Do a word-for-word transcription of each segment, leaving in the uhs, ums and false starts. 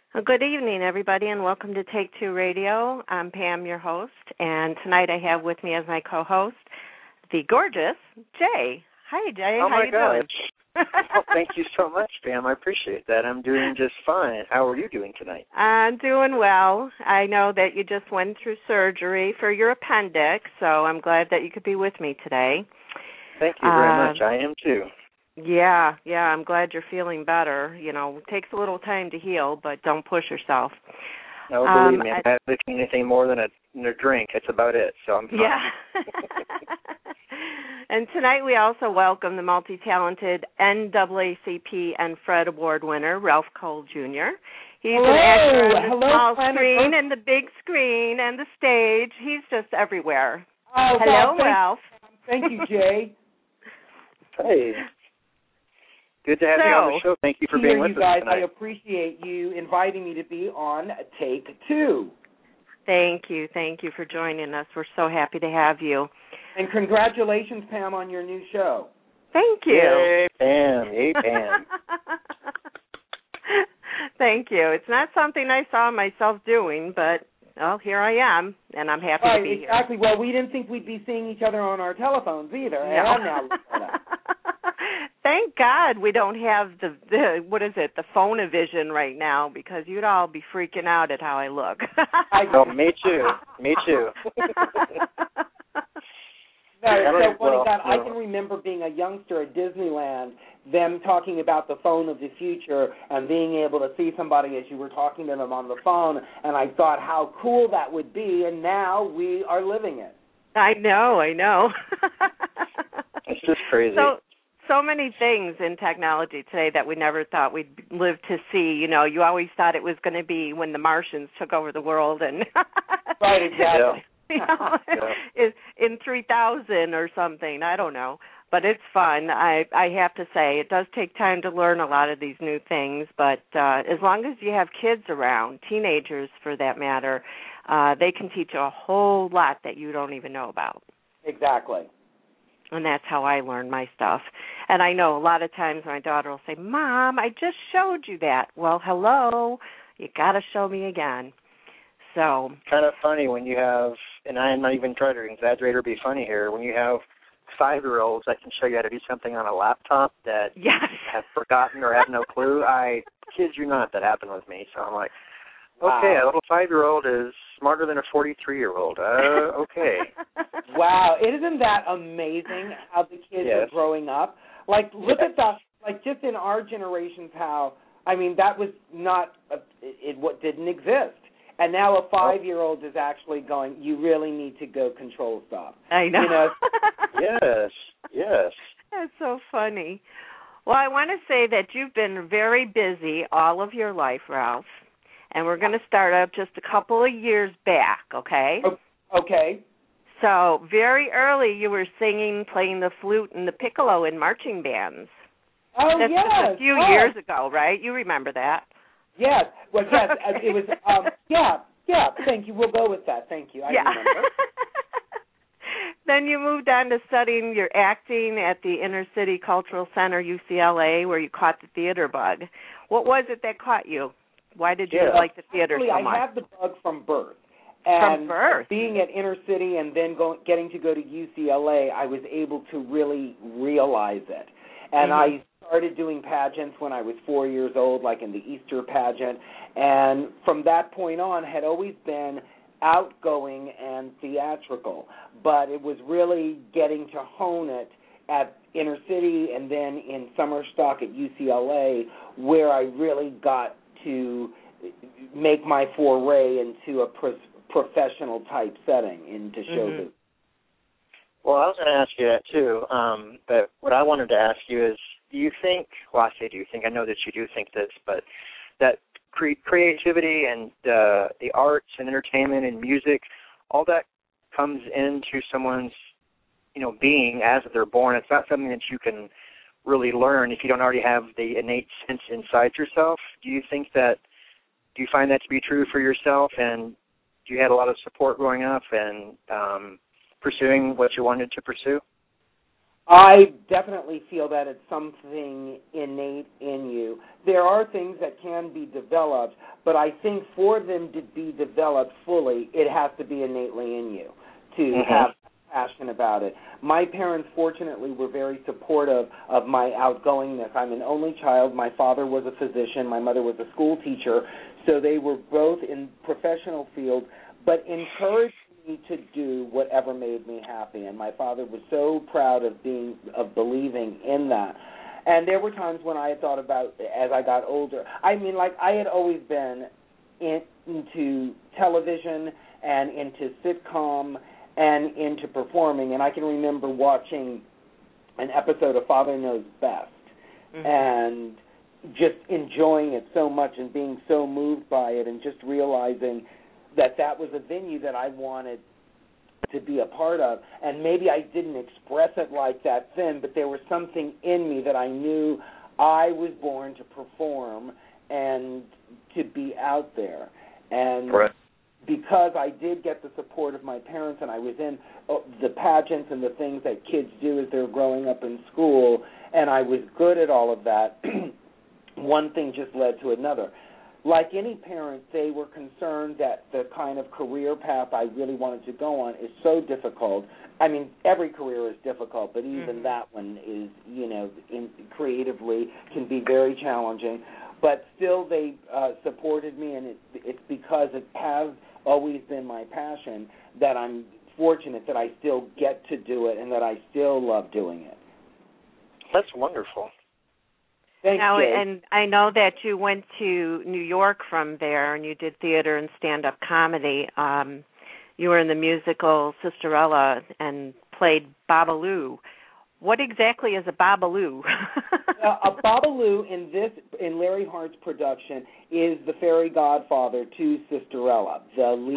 Well, good evening, everybody, and welcome to Take Two Radio. I'm Pam, your host, and tonight I have with me as my co-host the gorgeous Jay. Hi, Jay. Oh, How my you gosh. doing? Well, thank you so much, Pam. I appreciate that. I'm doing just fine. How are you doing tonight? I'm doing well. I know that you just went through surgery for your appendix, so I'm glad that you could be with me today. Thank you very uh, much. I am, too. Yeah, yeah, I'm glad you're feeling better. You know, it takes a little time to heal, but don't push yourself. No, believe um, me, I, I haven't taken anything more than a, than a drink. That's about it, so I'm fine. Yeah. And tonight we also welcome the multi-talented N double A C P and Fred Award winner, Ralph Cole Junior He's Hello. an actor on the Hello, small Planet screen Earth. and the big screen and the stage. He's just everywhere. Oh, Hello, God, thank, Ralph. Thank you, Jay. Hey. Good to have so, you on the show. Thank you for being Here, with you guys, us tonight. I appreciate you inviting me to be on Take Two. Thank you. Thank you for joining us. We're so happy to have you. And congratulations, Pam, on your new show. Thank you. Yay, Pam. Yay, Pam. Thank you. It's not something I saw myself doing, but, well, here I am, and I'm happy right, to be exactly. Well, we didn't think we'd be seeing each other on our telephones either. No. And now Thank God we don't have the, the, what is it, the phone-o-vision right now, because you'd all be freaking out at how I look. I, oh, me too. Me too. No, it's so funny, well, God. well. I can remember being a youngster at Disneyland, them talking about the phone of the future and being able to see somebody as you were talking to them on the phone, and I thought how cool that would be, and now we are living it. I know, I know. It's just crazy. So, so many things in technology today that we never thought we'd live to see. You know, you always thought it was going to be when the Martians took over the world, and right, exactly. You know, yeah. in three thousand or something. I don't know. But it's fun. I, I have to say, it does take time to learn a lot of these new things, but uh, as long as you have kids around, teenagers for that matter, uh, they can teach you a whole lot that you don't even know about. Exactly. And that's how I learn my stuff. And I know a lot of times my daughter will say, Mom, I just showed you that. Well, hello, you got to show me again. So kind of funny when you have, and I am not even trying to exaggerate or be funny here, when you have five-year-olds that can show you how to do something on a laptop that yes. have forgotten or have no clue. I kid you not, that happened with me. So I'm like, okay, wow. a little five-year-old is smarter than a forty-three-year-old. Uh, okay. Wow, isn't that amazing how the kids yes. are growing up? Like, look yes. at that. Like, just in our generations, how, I mean, that was not, a, it, it what didn't exist. And now a five-year-old is actually going, you really need to go control stuff. I know. You know? yes, yes. That's so funny. Well, I want to say that you've been very busy all of your life, Ralph, and we're going to start up just a couple of years back, okay? Okay. So very early you were singing, playing the flute and the piccolo in marching bands. Oh, That's yes. just a few oh. years ago, right? You remember that. Yes. Well, yes, Okay. it was, um, yeah, yeah, thank you. We'll go with that. Thank you. I yeah. remember. Then you moved on to studying your acting at the Inner City Cultural Center, U C L A, where you caught the theater bug. What was it that caught you? Why did you yeah. like the theater Actually, so much? I had the bug from birth. And from birth? Being at Inner City and then going, getting to go to U C L A, I was able to really realize it. And mm-hmm. I started doing pageants when I was four years old, like in the Easter pageant, and from that point on had always been outgoing and theatrical, but it was really getting to hone it at Inner City and then in summer stock at U C L A where I really got to make my foray into a pro- professional type setting into showbiz. Mm-hmm. Well, I was going to ask you that too, um, but what I wanted to ask you is, do you think, well, I say do you think, I know that you do think this, but that cre- creativity and uh, the arts and entertainment and music, all that comes into someone's, you know, being as they're born. It's not something that you can really learn if you don't already have the innate sense inside yourself. Do you think that, do you find that to be true for yourself, and you had a lot of support growing up and um, pursuing what you wanted to pursue? I definitely feel that it's something innate in you. There are things that can be developed, But I think for them to be developed fully, it has to be innately in you to mm-hmm. have passion about it. My parents, fortunately, were very supportive of my outgoingness. I'm an only child. My father was a physician. My mother was a school teacher. So they were both in professional fields, but encouraged me to do whatever made me happy. And my father was so proud of being, of believing in that. And there were times when I had thought about, as I got older, I mean, like I had always been in, into television and into sitcom and into performing, and I can remember watching an episode of Father Knows Best mm-hmm. and just enjoying it so much and being so moved by it and just realizing that that was a venue that I wanted to be a part of. And maybe I didn't express it like that then, but there was something in me that I knew I was born to perform and to be out there. And right. because I did get the support of my parents and I was in the pageants and the things that kids do as they're growing up in school, and I was good at all of that, one thing just led to another. Like any parent, they were concerned that the kind of career path I really wanted to go on is so difficult. I mean, every career is difficult, but even mm-hmm. that one is, you know, in, creatively can be very challenging. But still, they uh, supported me, and it, it's because it has always been my passion that I'm fortunate that I still get to do it and that I still love doing it. That's wonderful. Thanks, now, Jay. and I know that you went to New York from there, and you did theater and stand-up comedy. Um, you were in the musical Sisterella and played Babalu. What exactly is a Babalu? uh, a Babalu in this in Larry Hart's production is the fairy godfather to Sisterella, the lead.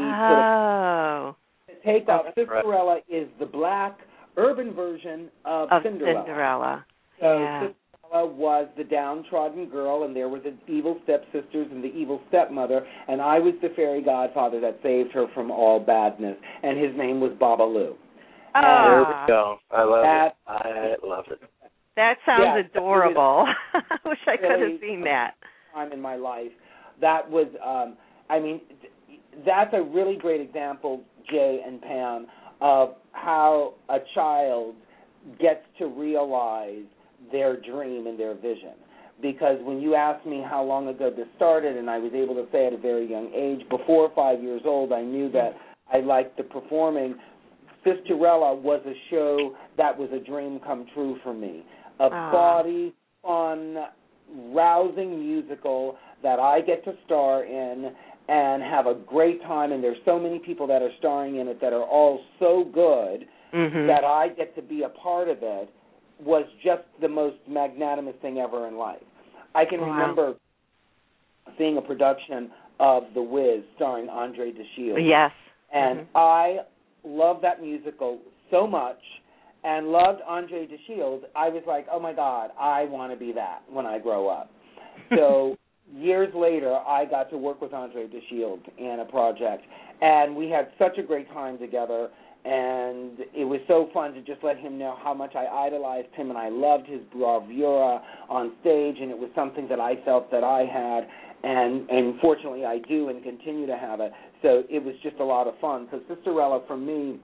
Oh. Sort of, take off. Oh, Sisterella right. is the black urban version of, of Cinderella. Cinderella. So yeah. Cinderella was the downtrodden girl, and there were the evil stepsisters and the evil stepmother, and I was the fairy godfather that saved her from all badness, and his name was Babalu. Oh. There we go. I love that, it. I love it. That sounds yeah, adorable. I wish I could really have seen that. Time in my life. That was, um, I mean, that's a really great example, Jay and Pam, of how a child gets to realize their dream and their vision. Because when you asked me how long ago this started, and I was able to say at a very young age, before five years old, I knew that I liked the performing. Sisterella was a show that was a dream come true for me. A Aww. body, fun, rousing musical that I get to star in and have a great time, and there's so many people that are starring in it that are all so good mm-hmm. that I get to be a part of it was just the most magnanimous thing ever in life. I can wow. remember seeing a production of The Wiz starring Andre DeShields. Yes. And mm-hmm. I loved that musical so much and loved Andre DeShields. I was like, oh, my God, I want to be that when I grow up. So years later, I got to work with Andre DeShields in a project, and we had such a great time together, and it was so fun to just let him know how much I idolized him, and I loved his bravura on stage, and it was something that I felt that I had, and, and fortunately I do and continue to have it. So it was just a lot of fun. So Sisterella, for me,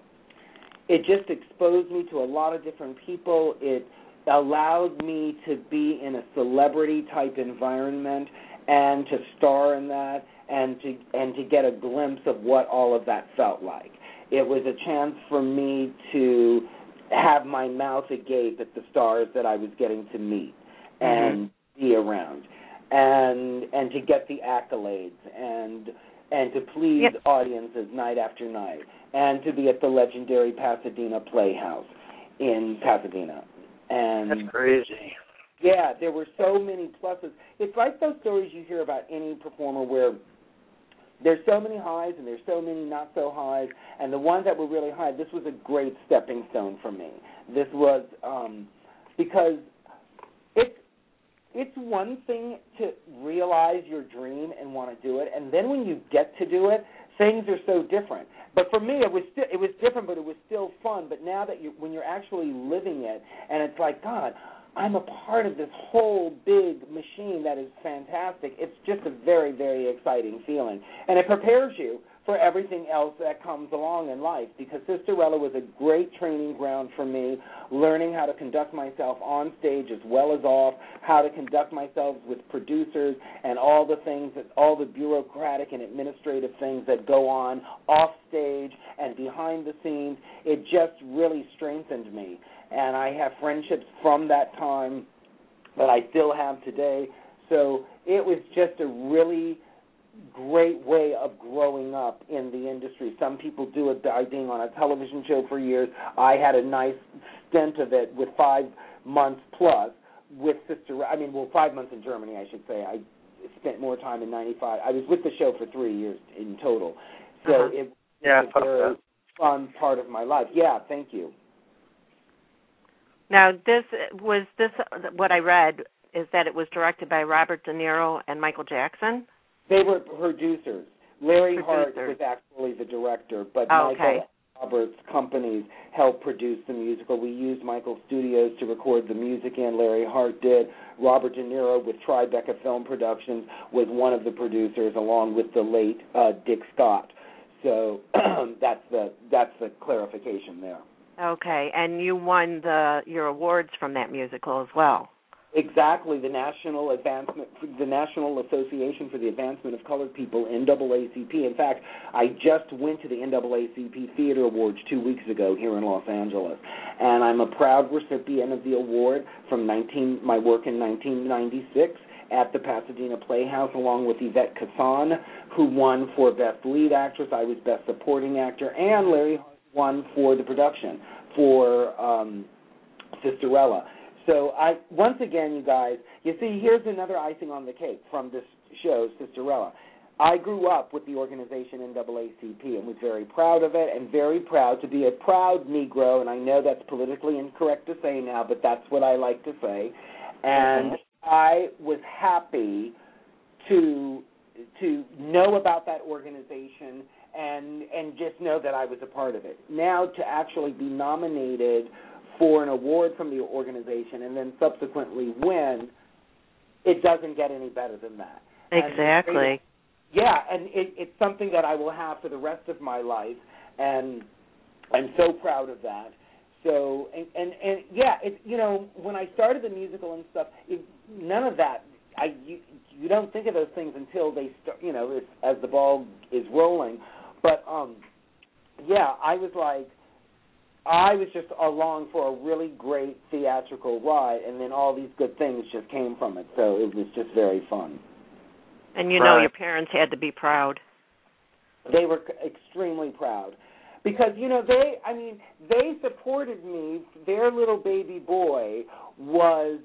it just exposed me to a lot of different people. It allowed me to be in a celebrity-type environment and to star in that and to and to get a glimpse of what all of that felt like. It was a chance for me to have my mouth agape at the stars that I was getting to meet and mm-hmm. be around, and and to get the accolades and and to please yep. audiences night after night, and to be at the legendary Pasadena Playhouse in Pasadena. And that's crazy. Yeah, there were so many pluses. It's like those stories you hear about any performer where there's so many highs and there's so many not so highs, and the ones that were really high, this was a great stepping stone for me. This was um, because it's it's one thing to realize your dream and want to do it, and then when you get to do it, things are so different. But for me, it was still, it was different, but it was still fun. But now that you, when you're actually living it, and it's like, God, I'm a part of this whole big machine that is fantastic. It's just a very, very exciting feeling. And it prepares you for everything else that comes along in life, because Sisterella was a great training ground for me, learning how to conduct myself on stage as well as off, how to conduct myself with producers and all the things, that, all the bureaucratic and administrative things that go on off stage and behind the scenes. It just really strengthened me. And I have friendships from that time that I still have today. So it was just a really great way of growing up in the industry. Some people do it by being on a television show for years. I had a nice stint of it with five months plus with Sister, I mean, well, five months in Germany, I should say. I spent more time in ninety-five. I was with the show for three years in total. So uh-huh. it yeah, was a very fun part of my life. Yeah, thank you. Now, this was this what I read is that it was directed by Robert De Niro and Michael Jackson? They were producers. Larry producers. Hart was actually the director, but oh, Michael okay. and Robert's companies helped produce the musical. We used Michael Studios to record the music in. Larry Hart did. Robert De Niro with Tribeca Film Productions was one of the producers, along with the late uh, Dick Scott. So that's the that's the clarification there. Okay, and you won the your awards from that musical as well. Exactly, the National Advancement, the National Association for the Advancement of Colored People, N double A C P. In fact, I just went to the N double A C P Theater Awards two weeks ago here in Los Angeles, and I'm a proud recipient of the award from nineteen my work in nineteen ninety-six at the Pasadena Playhouse, along with Yvette Casson, who won for Best Lead Actress. I was Best Supporting Actor, and Larry Hart won for the production for um, Sisterella. So I once again, you guys, you see, here's another icing on the cake from this show, Sisterella. I grew up with the organization N double A C P and was very proud of it, and very proud to be a proud Negro, and I know that's politically incorrect to say now, but that's what I like to say. And I was happy to to know about that organization and and just know that I was a part of it. Now to actually be nominated for an award from the organization and then subsequently win, it doesn't get any better than that. Exactly. And, yeah, and it, it's something that I will have for the rest of my life, and I'm so proud of that. So, and, and, and yeah, it, you know, when I started the musical and stuff, it, none of that, I, you, you don't think of those things until they start, you know, as, as the ball is rolling. But, um, yeah, I was like, I was just along for a really great theatrical ride, and then all these good things just came from it. So it was just very fun. And you right. know your parents had to be proud. They were extremely proud. Because, you know, they, I mean, they supported me. Their little baby boy was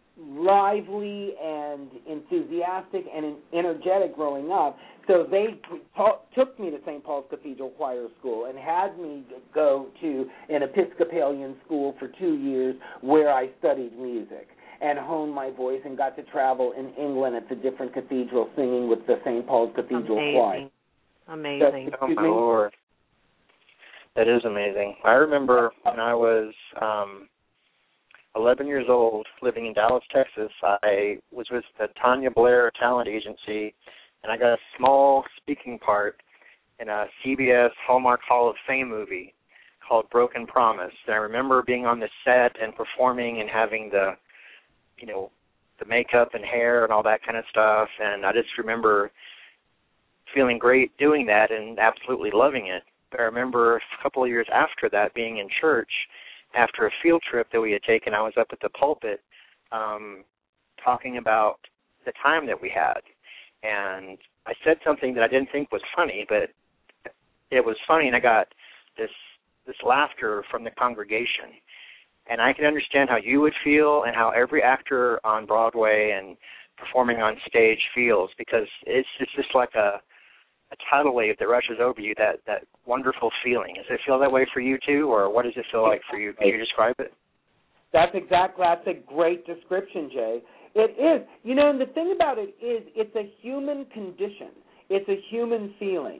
lively and enthusiastic and energetic growing up. So they ta- took me to Saint Paul's Cathedral Choir School and had me go to an Episcopalian school for two years where I studied music and honed my voice and got to travel in England at the different cathedrals singing with the Saint Paul's Cathedral Amazing. Choir. Amazing. Oh, my Lord. That is amazing. I remember when I was um, eleven years old, living in Dallas, Texas, I was with the Tanya Blair Talent Agency, and I got a small speaking part in a C B S Hallmark Hall of Fame movie called Broken Promise. And I remember being on the set and performing and having the, you know, the makeup and hair and all that kind of stuff. And I just remember feeling great doing that and absolutely loving it. But I remember a couple of years after that being in church after a field trip that we had taken. I was up at the pulpit um, talking about the time that we had. And I said something that I didn't think was funny, but it was funny, and I got this this laughter from the congregation. And I can understand how you would feel and how every actor on Broadway and performing on stage feels, because it's it's just like a, a tidal wave that rushes over you, that, that wonderful feeling. Does it feel that way for you, too, or what does it feel like for you? Can you describe it? That's exactly, that's a great description, Jay. It is. You know, and the thing about it is it's a human condition. It's a human feeling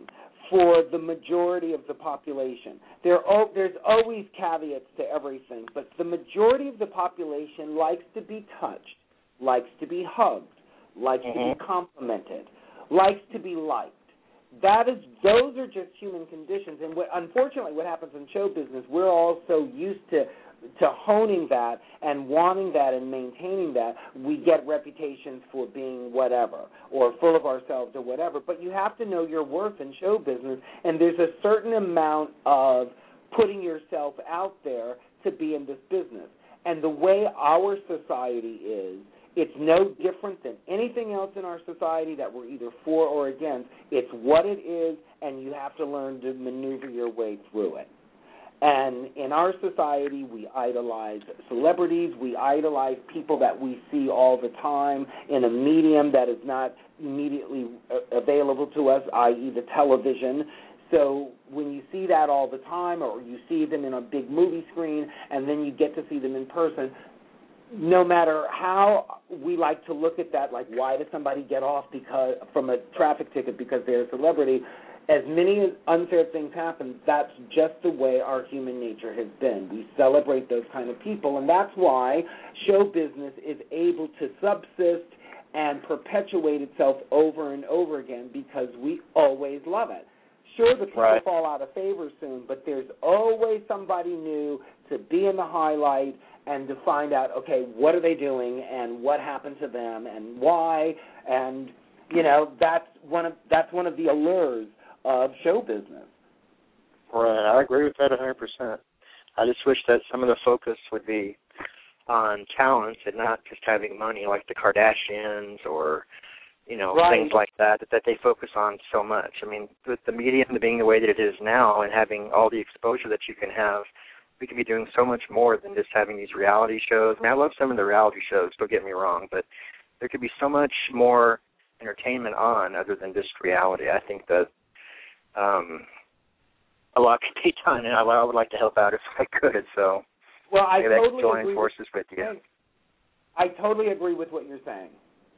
for the majority of the population. There are, there's always caveats to everything, but the majority of the population likes to be touched, likes to be hugged, likes mm-hmm. to be complimented, likes to be liked. That is, those are just human conditions, and what, unfortunately, what happens in show business, we're all so used to to honing that and wanting that and maintaining that, we get reputations for being whatever or full of ourselves or whatever. But you have to know your worth in show business, and there's a certain amount of putting yourself out there to be in this business. And the way our society is, it's no different than anything else in our society that we're either for or against. It's what it is, and you have to learn to maneuver your way through it. And in our society, we idolize celebrities. We idolize people that we see all the time in a medium that is not immediately available to us, that is the television. So when you see that all the time, or you see them in a big movie screen, and then you get to see them in person, no matter how we like to look at that, like why does somebody get off because from a traffic ticket because they're a celebrity, as many unfair things happen, that's just the way our human nature has been. We celebrate those kind of people, and that's why show business is able to subsist and perpetuate itself over and over again because we always love it. Sure, the people right. fall out of favor soon, but there's always somebody new to be in the highlight and to find out, okay, what are they doing and what happened to them and why, and, you know, that's one of that's one of the allures of show business. Right, I agree with that one hundred percent. I just wish that some of the focus would be on talent and not just having money like the Kardashians or, you know, right. things like that, that, that they focus on so much. I mean, with the medium being the way that it is now and having all the exposure that you can have, we could be doing so much more than just having these reality shows. I mean, I love some of the reality shows, don't get me wrong, but there could be so much more entertainment on other than just reality. I think that Um, a lot could be done, and I, I would like to help out if I could. So, well, I maybe totally I could join agree forces with, with you. I totally agree with what you're saying.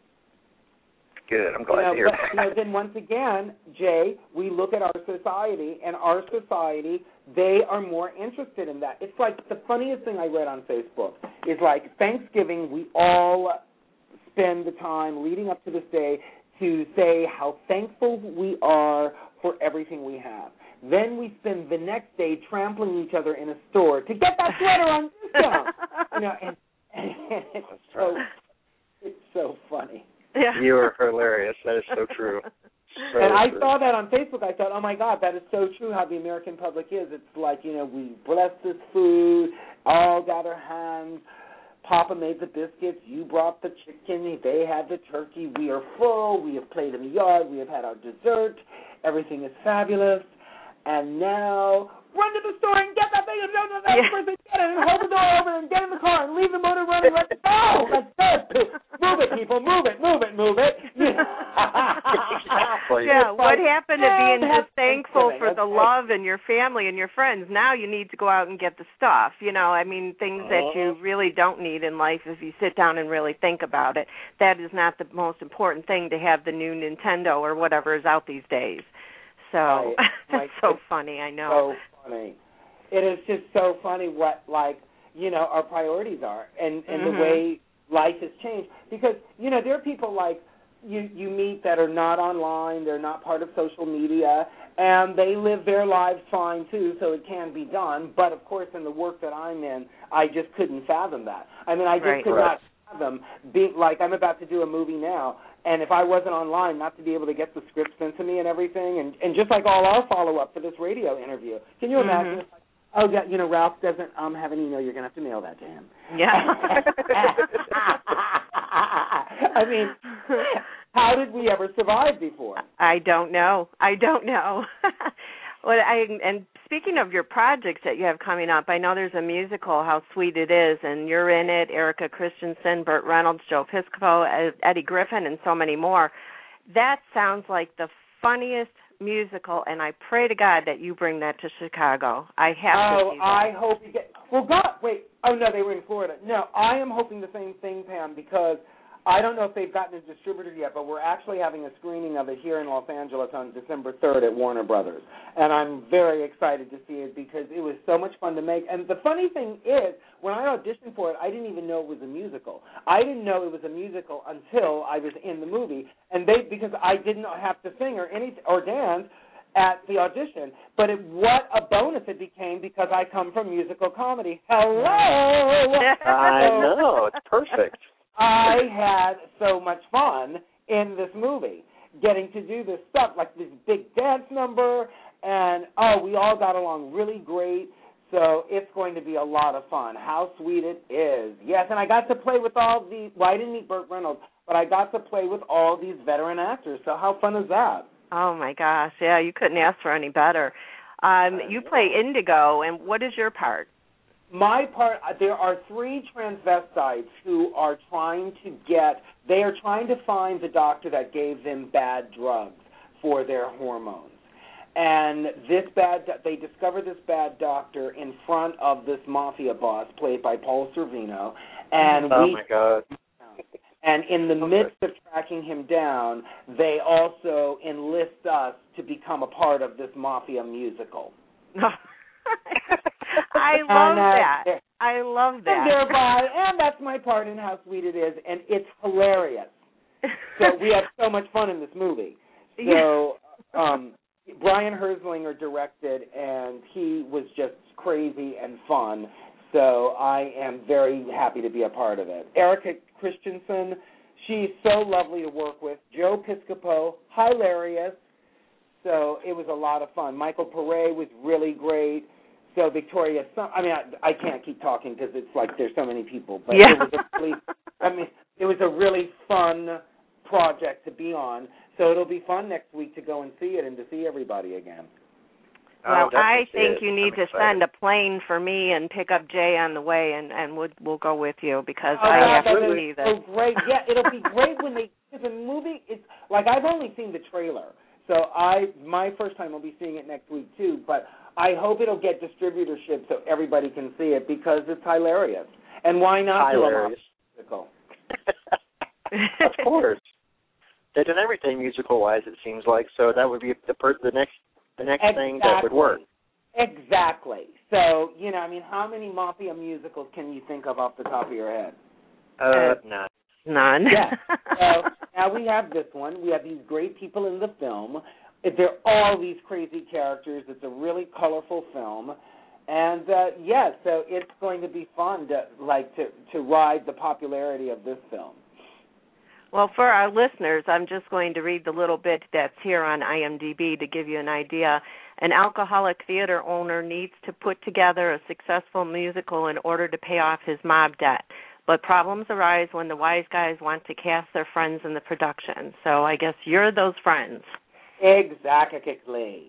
Good, I'm glad you know, to hear but, that. You know, then once again, Jay, we look at our society, and our society, they are more interested in that. It's like the funniest thing I read on Facebook is like Thanksgiving, we all spend the time leading up to this day to say how thankful we are for everything we have. Then we spend the next day trampling each other in a store to get that sweater on discount. You know, and, and it's so it's so funny. Yeah. You are hilarious. That is so true. So and I true. saw that on Facebook. I thought, oh my God, that is so true. How the American public is. It's like, you know, we bless this food, all got our hands. Papa made the biscuits, you brought the chicken, they had the turkey, we are full, we have played in the yard, we have had our dessert, everything is fabulous, and now run to the store and get that thing and go to the next person, get it, and hold the door open and get in the car and leave the motor running, let's go, let's go, move it people, move it, move it, move it. Exactly. Yeah, what happened to being just thankful for the That's love and your family and your friends? Now you need to go out and get the stuff, you know, I mean, things that you really don't need in life if you sit down and really think about it. That is not the most important thing to have the new Nintendo or whatever is out these days. So Right. that's Like, so funny, I know. So funny. It is just so funny what, like, you know, our priorities are and, and mm-hmm. the way life has changed. Because, you know, there are people like you, you meet that are not online, they're not part of social media, and they live their lives fine, too, so it can be done. But, of course, in the work that I'm in, I just couldn't fathom that. I mean, I just right. could right. not fathom being, like, I'm about to do a movie now, and if I wasn't online, not to be able to get the script sent to me and everything, and, and just like all our follow-up for this radio interview. Can you imagine? Mm-hmm. Oh, yeah, you know, Ralph doesn't um, have an email. You're going to have to mail that to him. Yeah. I mean, how did we ever survive before? I don't know. I don't know. Well, I and speaking of your projects that you have coming up, I know there's a musical, How Sweet It Is, and you're in it, Erica Christensen, Burt Reynolds, Joe Piscopo, Eddie Griffin, and so many more. That sounds like the funniest musical, and I pray to God that you bring that to Chicago. I have oh, to see that. I hope you get... Well, God, wait. Oh, no, they were in Florida. No, I am hoping the same thing, Pam, because I don't know if they've gotten a distributor yet, but we're actually having a screening of it here in Los Angeles on December third at Warner Brothers. And I'm very excited to see it because it was so much fun to make. And the funny thing is, when I auditioned for it, I didn't even know it was a musical. I didn't know it was a musical until I was in the movie. And they, because I didn't have to sing or any or dance at the audition, but it, what a bonus it became because I come from musical comedy. Hello! I know, it's perfect. I had so much fun in this movie, getting to do this stuff, like this big dance number, and, oh, we all got along really great, so it's going to be a lot of fun. How sweet it is. Yes, and I got to play with all the, well, I didn't meet Burt Reynolds, but I got to play with all these veteran actors, so how fun is that? Oh, my gosh. Yeah, you couldn't ask for any better. Um, you play Indigo, and what is your part? My part, there are three transvestites who are trying to get, they are trying to find the doctor that gave them bad drugs for their hormones. And this bad, they discover this bad doctor in front of this mafia boss played by Paul Sorvino. And oh, we, my God. And in the midst of tracking him down, they also enlist us to become a part of this mafia musical. I love and, uh, that. I love that. And thereby, and that's my part in How Sweet It Is, and it's hilarious. So we have so much fun in this movie. So um, Brian Herzlinger directed, and he was just crazy and fun. So I am very happy to be a part of it. Erica Christensen, she's so lovely to work with. Joe Piscopo, hilarious. So it was a lot of fun. Michael Pare was really great. So Victoria, I mean, I, I can't keep talking because it's like there's so many people. But yeah. it was a really, I mean, it was a really fun project to be on. So it'll be fun next week to go and see it and to see everybody again. Well, oh, I think it. you need I'm to excited. send a plane for me and pick up Jay on the way, and, and we'll, we'll go with you because oh, I have that to is see this. so great. Yeah, it'll be great when they, because the movie, it's, like I've only seen the trailer. So I, my first time I'll be seeing it next week too, but I hope it'll get distributorship so everybody can see it because it's hilarious. And why not hilarious. do a musical? Of course. They've done everything musical-wise, it seems like, so that would be the per- the next the next exactly. thing that would work. Exactly. So, you know, I mean, how many mafia musicals can you think of off the top of your head? Uh, none. None. Yeah. So now we have this one. We have these great people in the film. They're all these crazy characters. It's a really colorful film. And, uh, yeah, so it's going to be fun to, like, to, to ride the popularity of this film. Well, for our listeners, I'm just going to read the little bit that's here on I M D B to give you an idea. An alcoholic theater owner needs to put together a successful musical in order to pay off his mob debt. But problems arise when the wise guys want to cast their friends in the production. So I guess you're those friends. Exactly.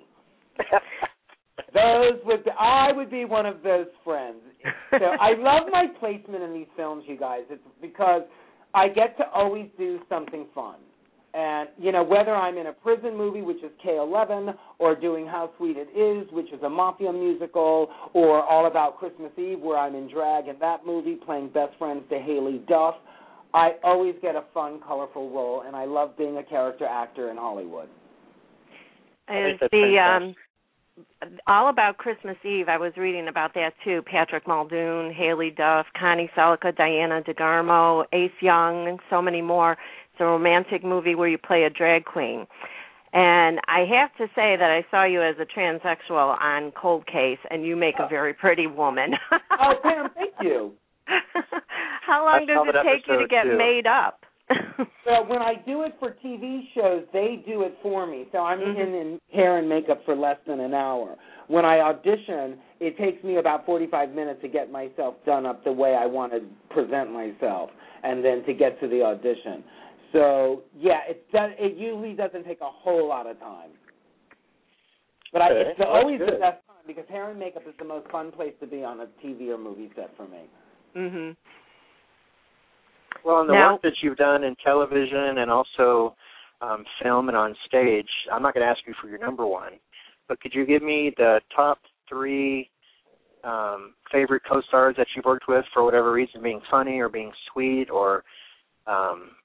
Those would be, I would be one of those friends. So I love my placement in these films, you guys. It's because I get to always do something fun. And, you know, whether I'm in a prison movie, which is K eleven, or doing How Sweet It Is, which is a mafia musical, or All About Christmas Eve, where I'm in drag in that movie playing best friends to Haley Duff, I always get a fun, colorful role, and I love being a character actor in Hollywood. Is the um, All About Christmas Eve, I was reading about that too. Patrick Muldoon, Haley Duff, Connie Selica, Diana DeGarmo, Ace Young, and so many more. It's a romantic movie where you play a drag queen. And I have to say that I saw you as a transsexual on Cold Case, and you make a very pretty woman. Oh, Pam, thank you. How long does it take you to get too. made up? Well, when I do it for T V shows, they do it for me. So I'm mm-hmm. in, in hair and makeup for less than an hour. When I audition, it takes me about forty-five minutes to get myself done up the way I want to present myself and then to get to the audition. So, yeah, it does, it usually doesn't take a whole lot of time. But I, okay. it's well, always good. the best time because hair and makeup is the most fun place to be on a T V or movie set for me. Mhm. Well, in the now, work that you've done in television and also um, film and on stage, I'm not going to ask you for your number one, but could you give me the top three um, favorite co-stars that you've worked with for whatever reason, being funny or being sweet or um,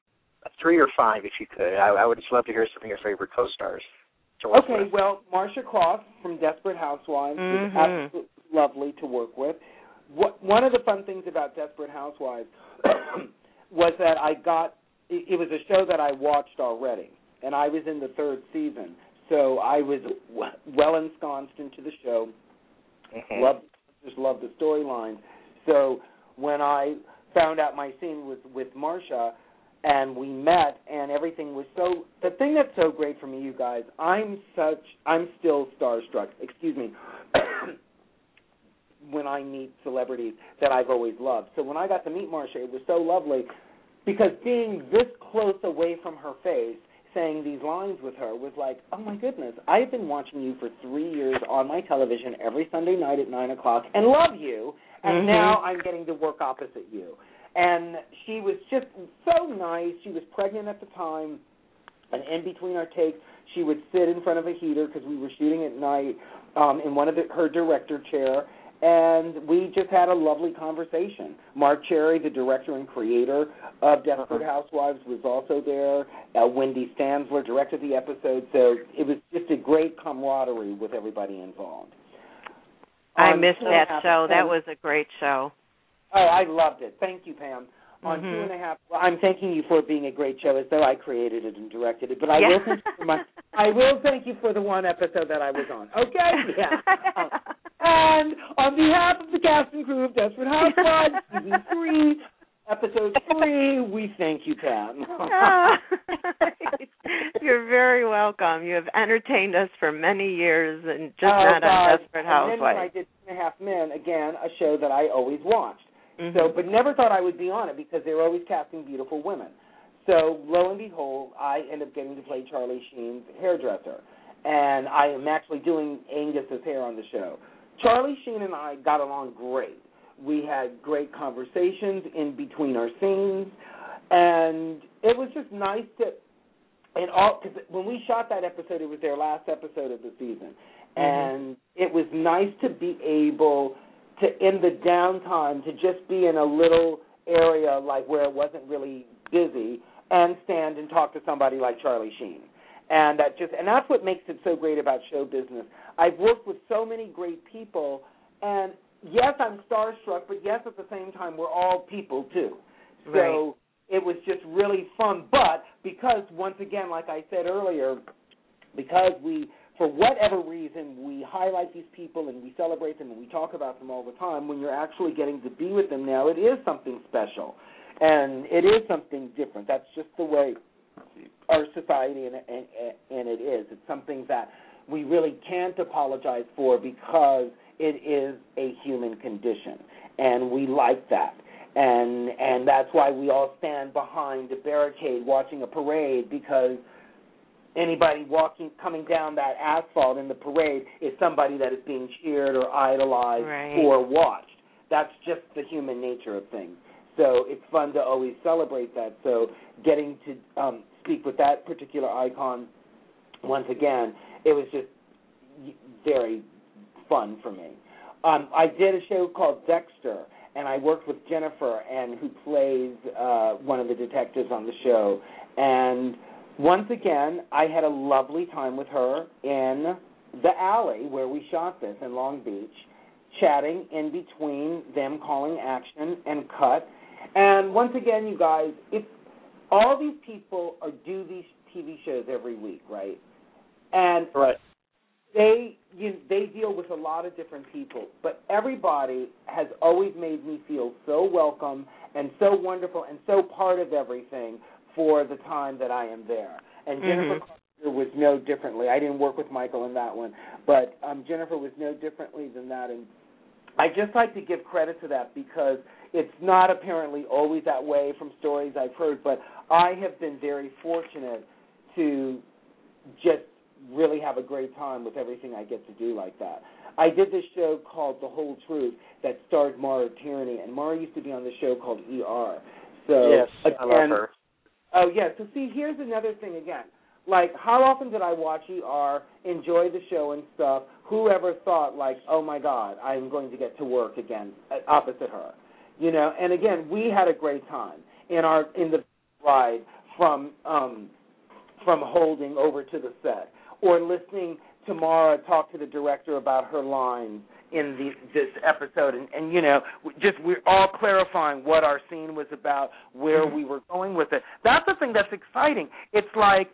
three or five, if you could. I, I would just love to hear some of your favorite co-stars to work okay, with. well, Marcia Cross from Desperate Housewives mm-hmm. is absolutely lovely to work with. What, one of the fun things about Desperate Housewives was that I got, it, it was a show that I watched already, and I was in the third season, so I was well ensconced into the show, mm-hmm. loved, just loved the storyline. So when I found out my scene was with Marcia, and we met, and everything was so, the thing that's so great for me, you guys, I'm such, I'm still starstruck, excuse me, when I meet celebrities that I've always loved. So when I got to meet Marcia, it was so lovely, because being this close away from her face, saying these lines with her was like, oh my goodness, I've been watching you for three years on my television every Sunday night at nine o'clock and love you, and mm-hmm. now I'm getting to work opposite you. And she was just so nice. She was pregnant at the time, and in between our takes, she would sit in front of a heater because we were shooting at night um, in one of the, her director chair, and we just had a lovely conversation. Mark Cherry, the director and creator of Desperate Housewives, was also there. Uh, Wendy Stansler directed the episode, so it was just a great camaraderie with everybody involved. I um, missed that show. That was a great show. Oh, I loved it. Thank you, Pam. On mm-hmm. two and a half, well, I'm thanking you for it being a great show, as though I created it and directed it. But I yeah. will thank you for my, I will thank you for the one episode that I was on. Okay, yeah. Um, and on behalf of the cast and crew of Desperate Housewives, season three, episode three, we thank you, Pam. You're very welcome. You have entertained us for many years, and just oh, not God. on Desperate Housewives. And then when I did Two and a Half Men, again, a show that I always watched. Mm-hmm. So, but never thought I would be on it because they were always casting beautiful women. So, lo and behold, I ended up getting to play Charlie Sheen's hairdresser, and I am actually doing Angus's hair on the show. Charlie Sheen and I got along great. We had great conversations in between our scenes, and it was just nice to, and all, because when we shot that episode, it was their last episode of the season, mm-hmm. and it was nice to be able to, in the downtime, to just be in a little area like where it wasn't really busy and stand and talk to somebody like Charlie Sheen. And that just and that's what makes it so great about show business. I've worked with so many great people, and yes, I'm starstruck, but yes, at the same time, we're all people too. So right. It was just really fun. But because, once again, like I said earlier, because we, for whatever reason, we highlight these people and we celebrate them and we talk about them all the time, when you're actually getting to be with them now, it is something special. And it is something different. That's just the way our society and, and, and it is. It's something that we really can't apologize for because it is a human condition, and we like that. And and that's why we all stand behind a barricade watching a parade, because anybody walking, coming down that asphalt in the parade is somebody that is being cheered or idolized right. or watched. That's just the human nature of things. So it's fun to always celebrate that. So getting to um, speak with that particular icon, once again, it was just very fun for me. Um, I did a show called Dexter, and I worked with Jennifer, and who plays uh, one of the detectives on the show. And once again, I had a lovely time with her in the alley where we shot this in Long Beach, chatting in between them calling action and cut. And once again, you guys, if all these people are do these T V shows every week, right? And right. they you, they deal with a lot of different people, but everybody has always made me feel so welcome and so wonderful and so part of everything for the time that I am there. And mm-hmm. Jennifer Carpenter was no differently. I didn't work with Michael in that one, but um, Jennifer was no differently than that. And I just like to give credit to that because it's not apparently always that way from stories I've heard, but I have been very fortunate to just really have a great time with everything I get to do like that. I did this show called The Whole Truth that starred Mara Tierney, and Mara used to be on the show called E R. So yes, again, I love her. Oh, yeah. So, see, here's another thing again. Like, how often did I watch E R, enjoy the show and stuff? Whoever thought, like, oh, my God, I'm going to get to work again opposite her? You know, and again, we had a great time in our in the ride from um, from holding over to the set, or listening to Mara talk to the director about her lines in the, this episode, and, and, you know, just we're all clarifying what our scene was about, where we were going with it. That's the thing that's exciting. It's like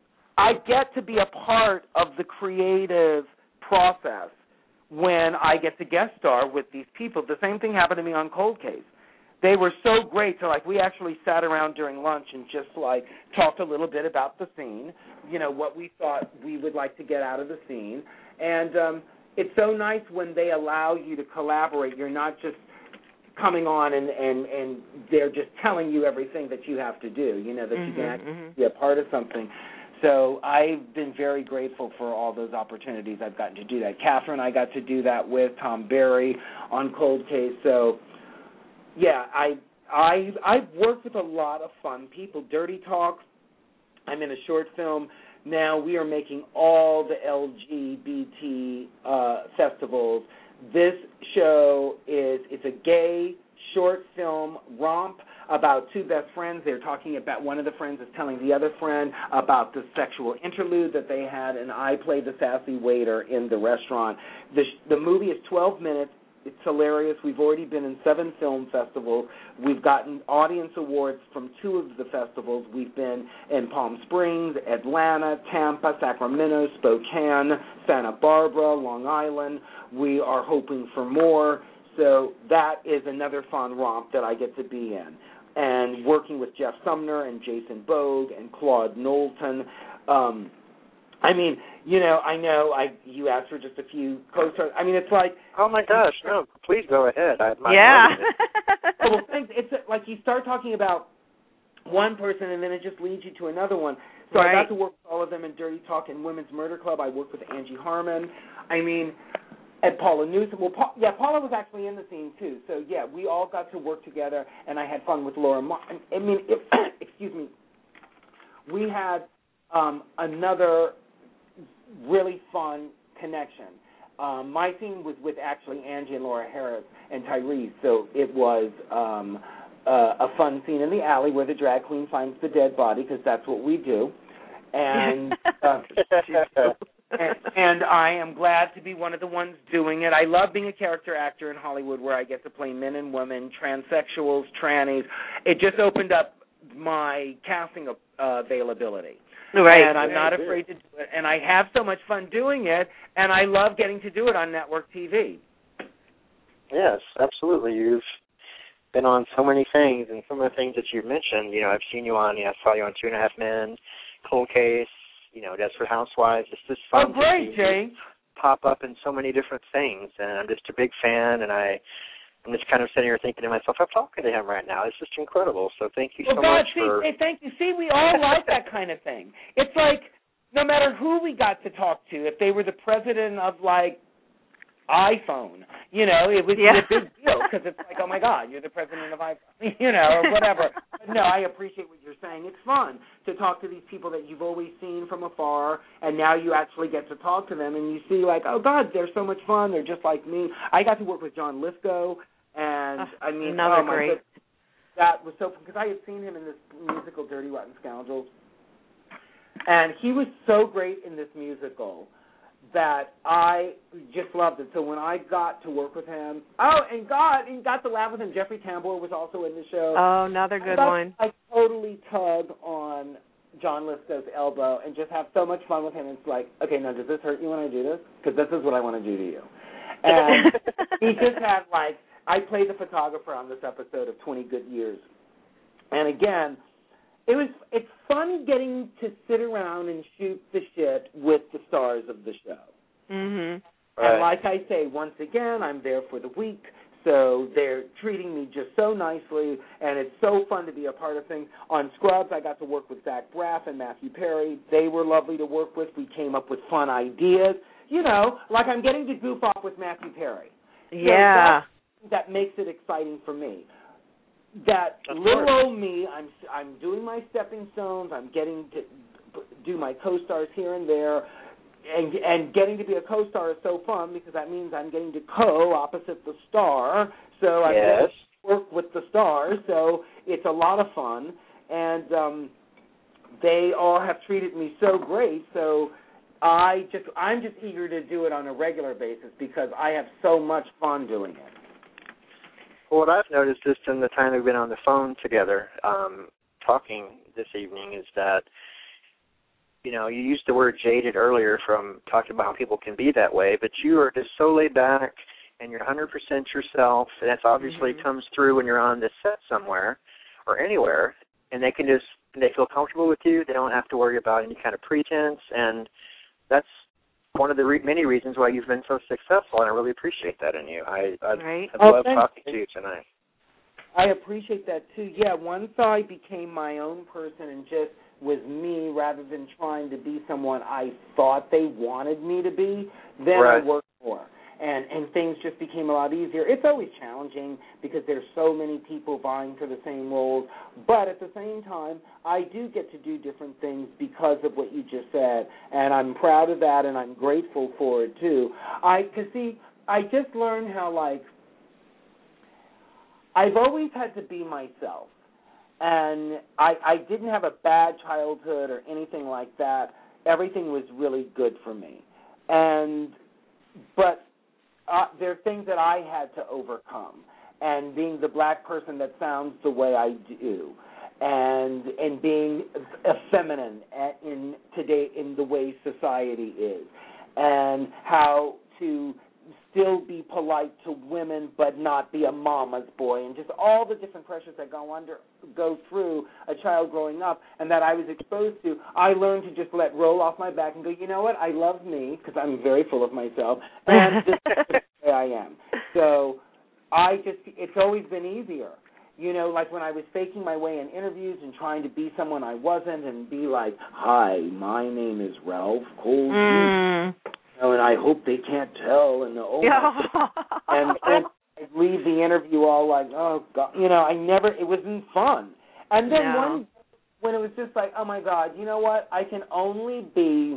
I get to be a part of the creative process when I get to guest star with these people. The same thing happened to me on Cold Case. They were so great. So, like, we actually sat around during lunch and just, like, talked a little bit about the scene, you know, what we thought we would like to get out of the scene. And um, it's so nice when they allow you to collaborate. You're not just coming on and, and, and they're just telling you everything that you have to do, you know, that mm-hmm, you can actually mm-hmm. be a part of something. So I've been very grateful for all those opportunities I've gotten to do that. Catherine, I got to do that with Tom Barry on Cold Case. So, yeah, I, I, I've worked with a lot of fun people. Dirty Talk, I'm in a short film. Now we are making all the L G B T uh, festivals. This show is it's a gay short film romp about two best friends. They're talking about, one of the friends is telling the other friend about the sexual interlude that they had, and I play the sassy waiter in the restaurant. The, the movie is twelve minutes. It's hilarious. We've already been in seven film festivals. We've gotten audience awards from two of the festivals. We've been in Palm Springs, Atlanta, Tampa, Sacramento, Spokane, Santa Barbara, Long Island. We are hoping for more. So that is another fun romp that I get to be in. And working with Jeff Sumner and Jason Bogue and Claude Knowlton. Um, I mean, you know, I know I you asked for just a few co-stars. I mean, it's like... Oh, my gosh, no, please go ahead. I'm yeah. oh, well, thanks. It's like you start talking about one person and then it just leads you to another one. So right. I got to work with all of them in Dirty Talk and Women's Murder Club. I worked with Angie Harmon. I mean... And Paula Newsom. Well, pa- yeah, Paula was actually in the scene, too. So, yeah, we all got to work together, and I had fun with Laura Martin. I mean, it, excuse me, we had um, another really fun connection. Um, my scene was with actually Angie and Laura Harris and Tyrese, so it was um, uh, a fun scene in the alley where the drag queen finds the dead body, because that's what we do. And... Uh, And, and I am glad to be one of the ones doing it. I love being a character actor in Hollywood where I get to play men and women, transsexuals, trannies. It just opened up my casting uh, availability. Right. And I'm not afraid to do it. And I have so much fun doing it, and I love getting to do it on network T V. Yes, absolutely. You've been on so many things, and some of the things that you've mentioned, you know, I've seen you on, you know, I saw you on Two and a Half Men, Cold Case, you know, Desperate Housewives. It's just fun oh, great, to Jay. pop up in so many different things, and I'm just a big fan, and I, I'm just kind of sitting here thinking to myself, I'm talking to him right now. It's just incredible. So thank you well, so God, much see, for... Hey, thank you. See, we all like that kind of thing. It's like no matter who we got to talk to, if they were the president of, like, iPhone, you know, it was yeah. a big deal because it's like, oh, my God, you're the president of iPhone, you know, or whatever. But no, I appreciate what you're saying. It's fun to talk to these people that you've always seen from afar, and now you actually get to talk to them, and you see, like, oh, God, they're so much fun. They're just like me. I got to work with John Lithgow, and, oh, I mean, another oh, my great. goodness, that was so fun because I had seen him in this musical, Dirty Rotten Scoundrels, and he was so great in this musical that I just loved it. So when I got to work with him, oh, and got and got to laugh with him. Jeffrey Tambor was also in the show. Oh, another good I one. I totally tug on John Lithgow's elbow and just have so much fun with him. It's like, okay, now does this hurt you when I do this? Because this is what I want to do to you. And he just had, like, I played the photographer on this episode of twenty Good Years. And again, It was. It's fun getting to sit around and shoot the shit with the stars of the show. Mhm. And like I say, once again, I'm there for the week, so they're treating me just so nicely, and it's so fun to be a part of things. On Scrubs, I got to work with Zach Braff and Matthew Perry. They were lovely to work with. We came up with fun ideas. You know, like I'm getting to goof off with Matthew Perry. Yeah. So that makes it exciting for me. That of little course. old me, I'm I'm doing my stepping stones. I'm getting to do my co-stars here and there, and and getting to be a co-star is so fun because that means I'm getting to co opposite the star. So I yes. get to work with the stars. So it's a lot of fun, and um, they all have treated me so great. So I just I'm just eager to do it on a regular basis because I have so much fun doing it. Well, what I've noticed just in the time we've been on the phone together, um, talking this evening, is that, you know, you used the word jaded earlier from talking about how people can be that way, but you are just so laid back and you're one hundred percent yourself, and that's obviously mm-hmm. comes through when you're on this set somewhere or anywhere, and they can just, they feel comfortable with you. They don't have to worry about any kind of pretense, and that's one of the re- many reasons why you've been so successful, and I really appreciate that in you. I, I, right. I love oh, talking to you tonight. I appreciate that, too. Yeah, once I became my own person and just was me rather than trying to be someone I thought they wanted me to be, then right. I worked more. And, and things just became a lot easier. It's always challenging because there's so many people vying for the same roles. But at the same time, I do get to do different things because of what you just said. And I'm proud of that, and I'm grateful for it, too. I, cause see, I just learned how, like, I've always had to be myself. And I, I didn't have a bad childhood or anything like that. Everything was really good for me. And, but... Uh, there are things that I had to overcome, and being the black person that sounds the way I do, and and being effeminate in today in the way society is, and how to still be polite to women but not be a mama's boy, and just all the different pressures that go under go through a child growing up, and that I was exposed to. I learned to just let roll off my back and go, you know what, I love me, because I'm very full of myself, and this is the way I am. So I just, it's always been easier. You know, like when I was faking my way in interviews and trying to be someone I wasn't and be like, hi, my name is Ralph Cole. Mm. And I hope they can't tell, and oh, and, and I'd leave the interview all like, oh God, you know, I never, it wasn't fun. And then no. one, when it was just like, oh my God, you know what, I can only be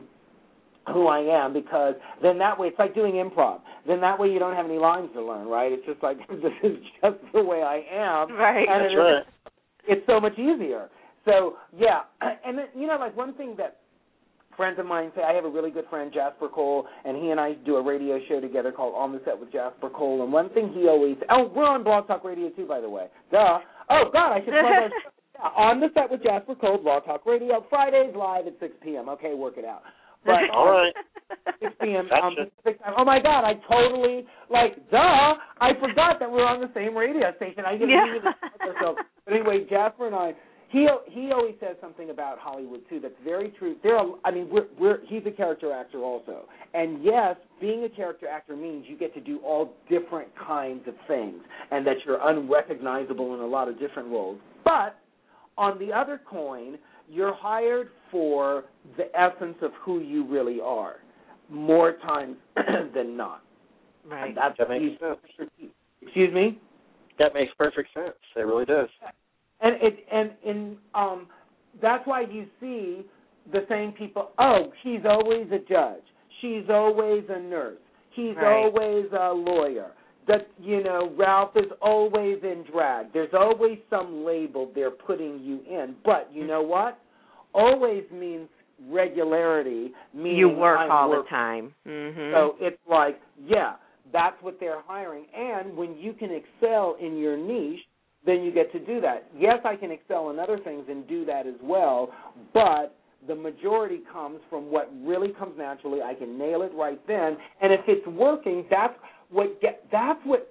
who I am, because then that way, it's like doing improv. Then that way you don't have any lines to learn, right? It's just like, this is just the way I am. Right. And That's it, right. It's so much easier. So, yeah, and then, you know, like one thing that friends of mine say, I have a really good friend, Jasper Cole, and he and I do a radio show together called On the Set with Jasper Cole, and one thing he always, oh, we're on Blog Talk Radio too, by the way. Duh. Oh, God, I should plug our show. Yeah, On the Set with Jasper Cole, Blog Talk Radio, Fridays live at six p.m. Okay, work it out. But all right. six p.m. Gotcha. Um, Pacific time. Oh, my God, I totally, like, duh, I forgot that we're on the same radio station. I didn't yeah. even ourselves. But anyway, Jasper and I, He he always says something about Hollywood too that's very true. There are, I mean, we're we're he's a character actor also, and yes, being a character actor means you get to do all different kinds of things, and that you're unrecognizable in a lot of different roles. But on the other coin, you're hired for the essence of who you really are, more times than not. Right. And that's that makes sense. Excuse me? That makes perfect sense. It really does. And it and in um that's why you see the same people. Oh, she's always a judge. She's always a nurse. He's right. always a lawyer. That you know, Ralph is always in drag. There's always some label they're putting you in. But you know what? Always means regularity. Meaning you work I'm all working. the time. Mm-hmm. So it's like, yeah, that's what they're hiring. And when you can excel in your niche, then you get to do that. Yes, I can excel in other things and do that as well, but the majority comes from what really comes naturally. I can nail it right then, and if it's working, that's what get, that's what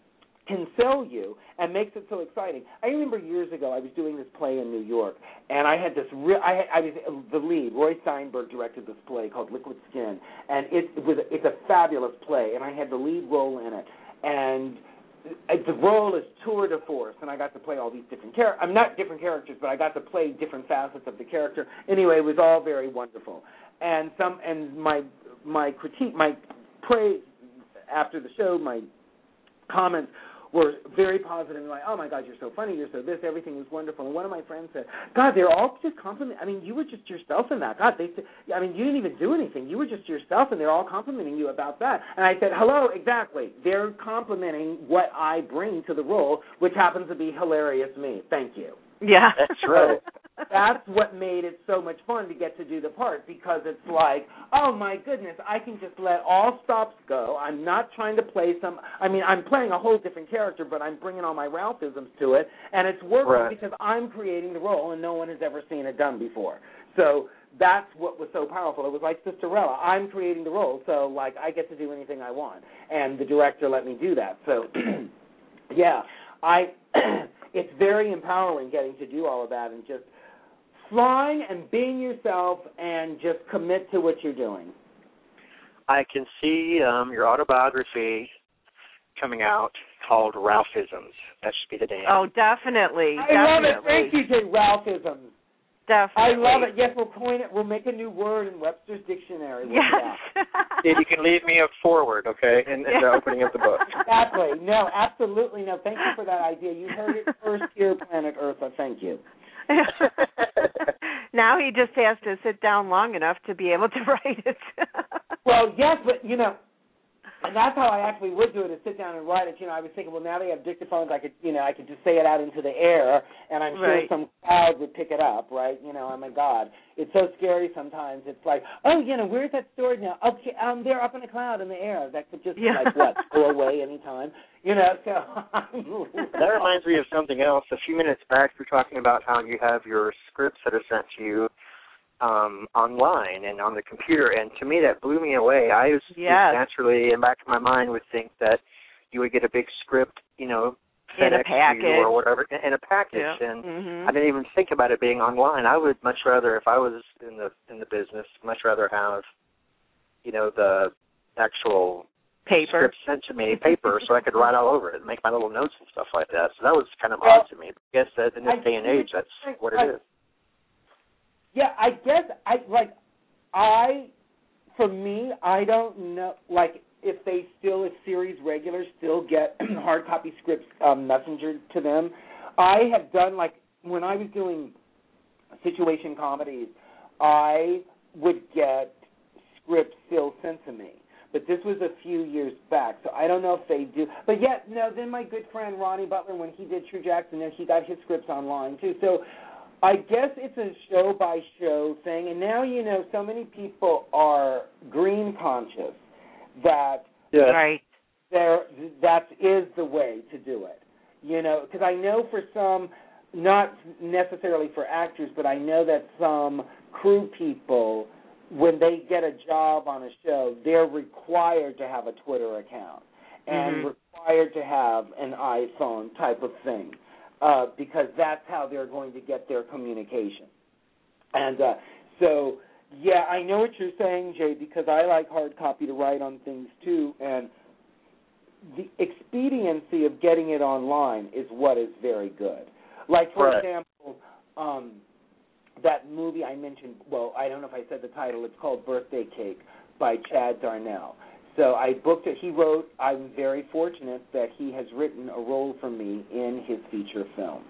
can sell you and makes it so exciting. I remember years ago I was doing this play in New York, and I had this real. I, I was the lead. Roy Steinberg directed this play called Liquid Skin, and it, it was it's a fabulous play, and I had the lead role in it, and the role is tour de force, and I got to play all these different characters. I'm not different characters, but I got to play different facets of the character. Anyway, it was all very wonderful. And some, and my my critique, my praise after the show, my comments were very positive and like, oh my God, you're so funny, you're so this, everything was wonderful. And one of my friends said, God, they're all just complimenting. I mean, you were just yourself in that. God, they, I mean, you didn't even do anything. You were just yourself, and they're all complimenting you about that. And I said, hello, exactly. They're complimenting what I bring to the role, which happens to be hilarious me. Thank you. Yeah, that's right. So, that's what made it so much fun to get to do the part, because it's like, oh my goodness, I can just let all stops go. I'm not trying to play some, I mean, I'm playing a whole different character, but I'm bringing all my Ralphisms to it, and it's working right. because I'm creating the role, and no one has ever seen it done before. So that's what was so powerful. It was like Sisterella. I'm creating the role, so, like, I get to do anything I want, and the director let me do that. So, yeah, I... it's very empowering getting to do all of that and just flying and being yourself and just commit to what you're doing. I can see um, your autobiography coming out called Ralphisms. That should be the name. Oh, definitely. I definitely. love it. Thank you, Jay. Ralphisms. Definitely. I love it. Yes, we'll coin it. We'll make a new word in Webster's Dictionary. With yes. that. Yeah, you can leave me a forward, okay, in, in yeah. the opening of the book. Exactly. No, absolutely no. Thank you for that idea. You heard it first here, Planet Eartha. Thank you. Now he just has to sit down long enough to be able to write it. Well, yes, but, you know, and that's how I actually would do it, is sit down and write it. You know, I was thinking, well, now they have dictaphones, I could, you know, I could just say it out into the air, and I'm sure right. some crowd would pick it up, right? You know, oh, my God. It's so scary sometimes. It's like, oh, you know, where's that stored now? Okay, um, they're up in a cloud in the air. That could just, yeah. like, what, go away anytime? You know, so. That reminds me of something else. A few minutes back, you were talking about how you have your scripts that are sent to you Um, online and on the computer, and to me that blew me away. I was yes. naturally, in the back of my mind, would think that you would get a big script, you know, in a package or whatever, in a package, yeah. and mm-hmm. I didn't even think about it being online. I would much rather, if I was in the in the business, much rather have, you know, the actual paper script sent to me, paper, so I could write all over it and make my little notes and stuff like that. So that was kind of well, odd to me. I guess that in this I day and age, that's what it is. Yeah, I guess I like I for me I don't know like if they still if series regulars still get hard copy scripts um, messengered to them. I have done like when I was doing situation comedies, I would get scripts still sent to me. But this was a few years back, so I don't know if they do. But yet, no, then my good friend Ronnie Butler, when he did True Jackson, he got his scripts online too. So I guess it's a show-by-show thing, and now, you know, so many people are green conscious that yeah. right. there that is the way to do it. You know, because I know for some, not necessarily for actors, but I know that some crew people, when they get a job on a show, they're required to have a Twitter account and mm-hmm. required to have an iPhone type of thing. Uh, because that's how they're going to get their communication. And uh, so, yeah, I know what you're saying, Jay, because I like hard copy to write on things too, and the expediency of getting it online is what is very good. Like, for right. example, um, that movie I mentioned, well, I don't know if I said the title, it's called Birthday Cake by Chad Darnell. So I booked it. He wrote, I'm very fortunate that he has written a role for me in his feature film.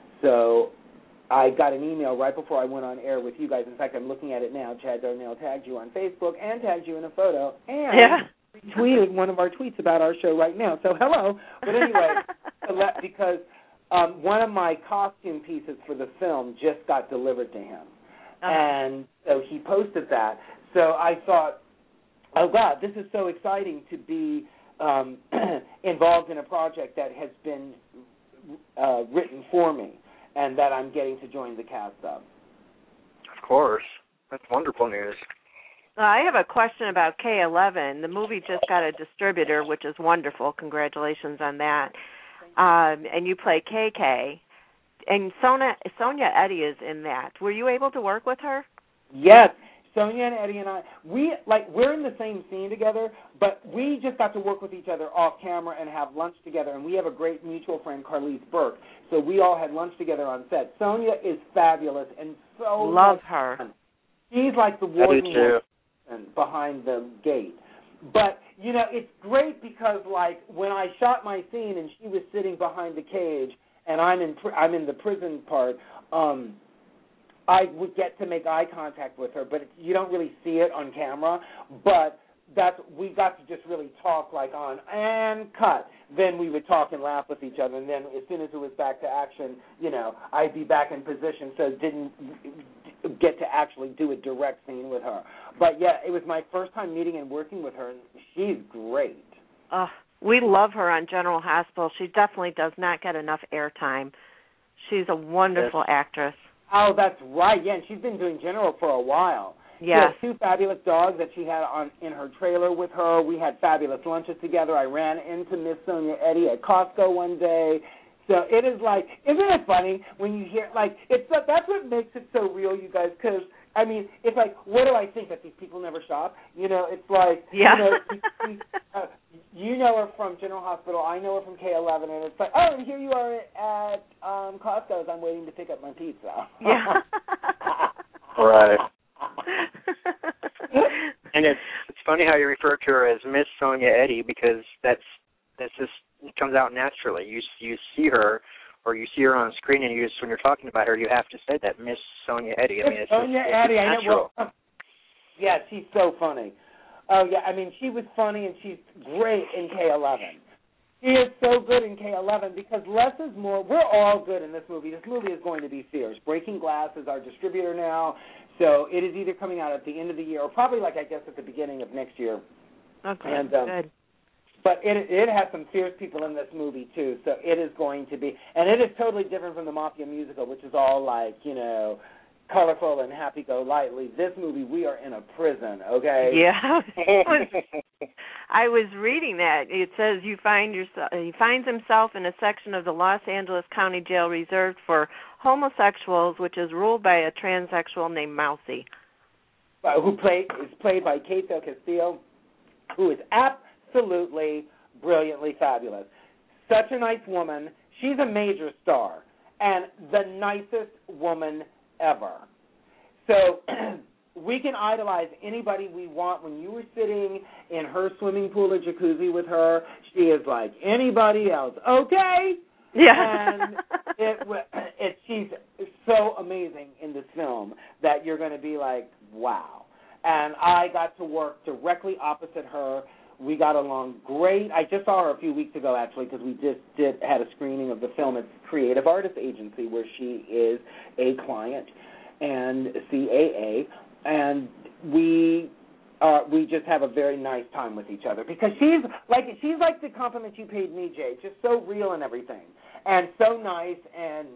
So I got an email right before I went on air with you guys. In fact, I'm looking at it now. Chad Darnell tagged you on Facebook and tagged you in a photo and yeah. retweeted one of our tweets about our show right now. So hello. But anyway, because um, one of my costume pieces for the film just got delivered to him. Uh-huh. And so he posted that. So I thought, oh, God, this is so exciting to be um, involved in a project that has been uh, written for me and that I'm getting to join the cast of. Of course. That's wonderful news. Uh, I have a question about K eleven. The movie just got a distributor, which is wonderful. Congratulations on that. Um, and you play K K. And Sonia, Sonia Eddy is in that. Were you able to work with her? Yes. Sonia and Eddie and I, we like we're in the same scene together, but we just got to work with each other off camera and have lunch together. And we have a great mutual friend, Carlise Burke. So we all had lunch together on set. Sonia is fabulous and so love her. Fun. She's like the warden behind the gate. But you know, it's great because like when I shot my scene and she was sitting behind the cage and I'm in I'm in the prison part. Um, I would get to make eye contact with her, but you don't really see it on camera. But that's we got to just really talk like on and cut. Then we would talk and laugh with each other, and then as soon as it was back to action, you know, I'd be back in position, so didn't get to actually do a direct scene with her. But yeah, it was my first time meeting and working with her, and she's great. Uh, we love her on General Hospital. She definitely does not get enough airtime. She's a wonderful yes. actress. Oh, that's right. Yeah, and she's been doing General for a while. Yes. She had two fabulous dogs that she had on in her trailer with her. We had fabulous lunches together. I ran into Miss Sonia Eddy at Costco one day. So it is like, isn't it funny when you hear, like, it's that's what makes it so real, you guys, because, I mean, it's like, what do I think, that these people never shop? You know, it's like, yeah. you know, you, uh, you know her from General Hospital, I know her from K eleven, and it's like, oh, and here you are at um, Costco's, I'm waiting to pick up my pizza. Yeah. Right. And it's it's funny how you refer to her as Miss Sonia Eddy, because that's that's just it comes out naturally. You you see her, or you see her on screen, and you just when you're talking about her, you have to say that Miss Sonia Eddy. I mean, it's Sonia just, Eddy. it's I natural. know. Well, yeah, she's so funny. Oh yeah, I mean, she was funny, and she's great in K eleven. She is so good in K eleven because less is more. We're all good in this movie. This movie is going to be fierce. Breaking Glass is our distributor now, so it is either coming out at the end of the year or probably, like I guess, at the beginning of next year. Okay, and, um, good. But it it has some fierce people in this movie too, so it is going to be, and it is totally different from the Mafia musical, which is all like, you know, colorful and happy-go-lightly. This movie, we are in a prison, okay? Yeah. I was reading that. It says you find yourself, he finds himself in a section of the Los Angeles County Jail reserved for homosexuals, which is ruled by a transsexual named Mousy. Uh, who played is played by Kate Del Castillo, who is absolutely brilliantly fabulous. Such a nice woman. She's a major star, and the nicest woman ever. So we can idolize anybody we want. When you were sitting in her swimming pool or jacuzzi with her, she is like anybody else. Okay? Yeah. And it, it, she's so amazing in this film that you're going to be like, wow. And I got to work directly opposite her. We got along great. I just saw her a few weeks ago, actually, because we just did had a screening of the film at Creative Artists Agency, where she is a client and C A A, and we uh, we just have a very nice time with each other because she's like she's like the compliment you paid me, Jay, just so real and everything, and so nice and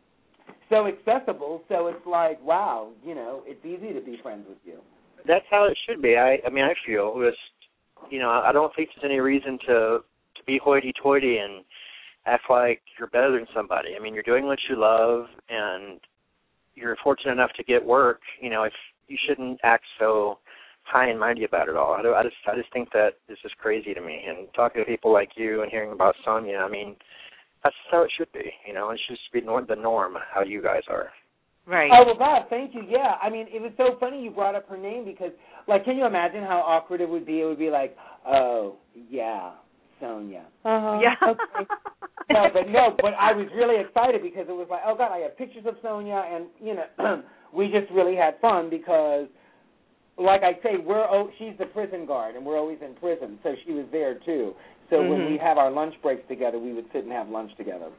so accessible. So it's like, wow, you know, it's easy to be friends with you. That's how it should be. I, I mean, I feel just. You know, I don't think there's any reason to to be hoity-toity and act like you're better than somebody. I mean, you're doing what you love, and you're fortunate enough to get work. You know, if you shouldn't act so high and mighty about it all. I, don't, I just, I just think that this is crazy to me. And talking to people like you and hearing about Sonia, I mean, that's how it should be. You know, it should just be the norm how you guys are. Right. Oh, well, God, thank you. Yeah, I mean, it was so funny you brought up her name because, like, can you imagine how awkward it would be? It would be like, oh, yeah, Sonia. Uh-huh. Yeah. Okay. No, but no, but I was really excited because it was like, oh, God, I have pictures of Sonia, and, you know, we just really had fun because, like I say, we're oh, she's the prison guard, and we're always in prison, so she was there, too. So mm-hmm. when we have our lunch breaks together, we would sit and have lunch together.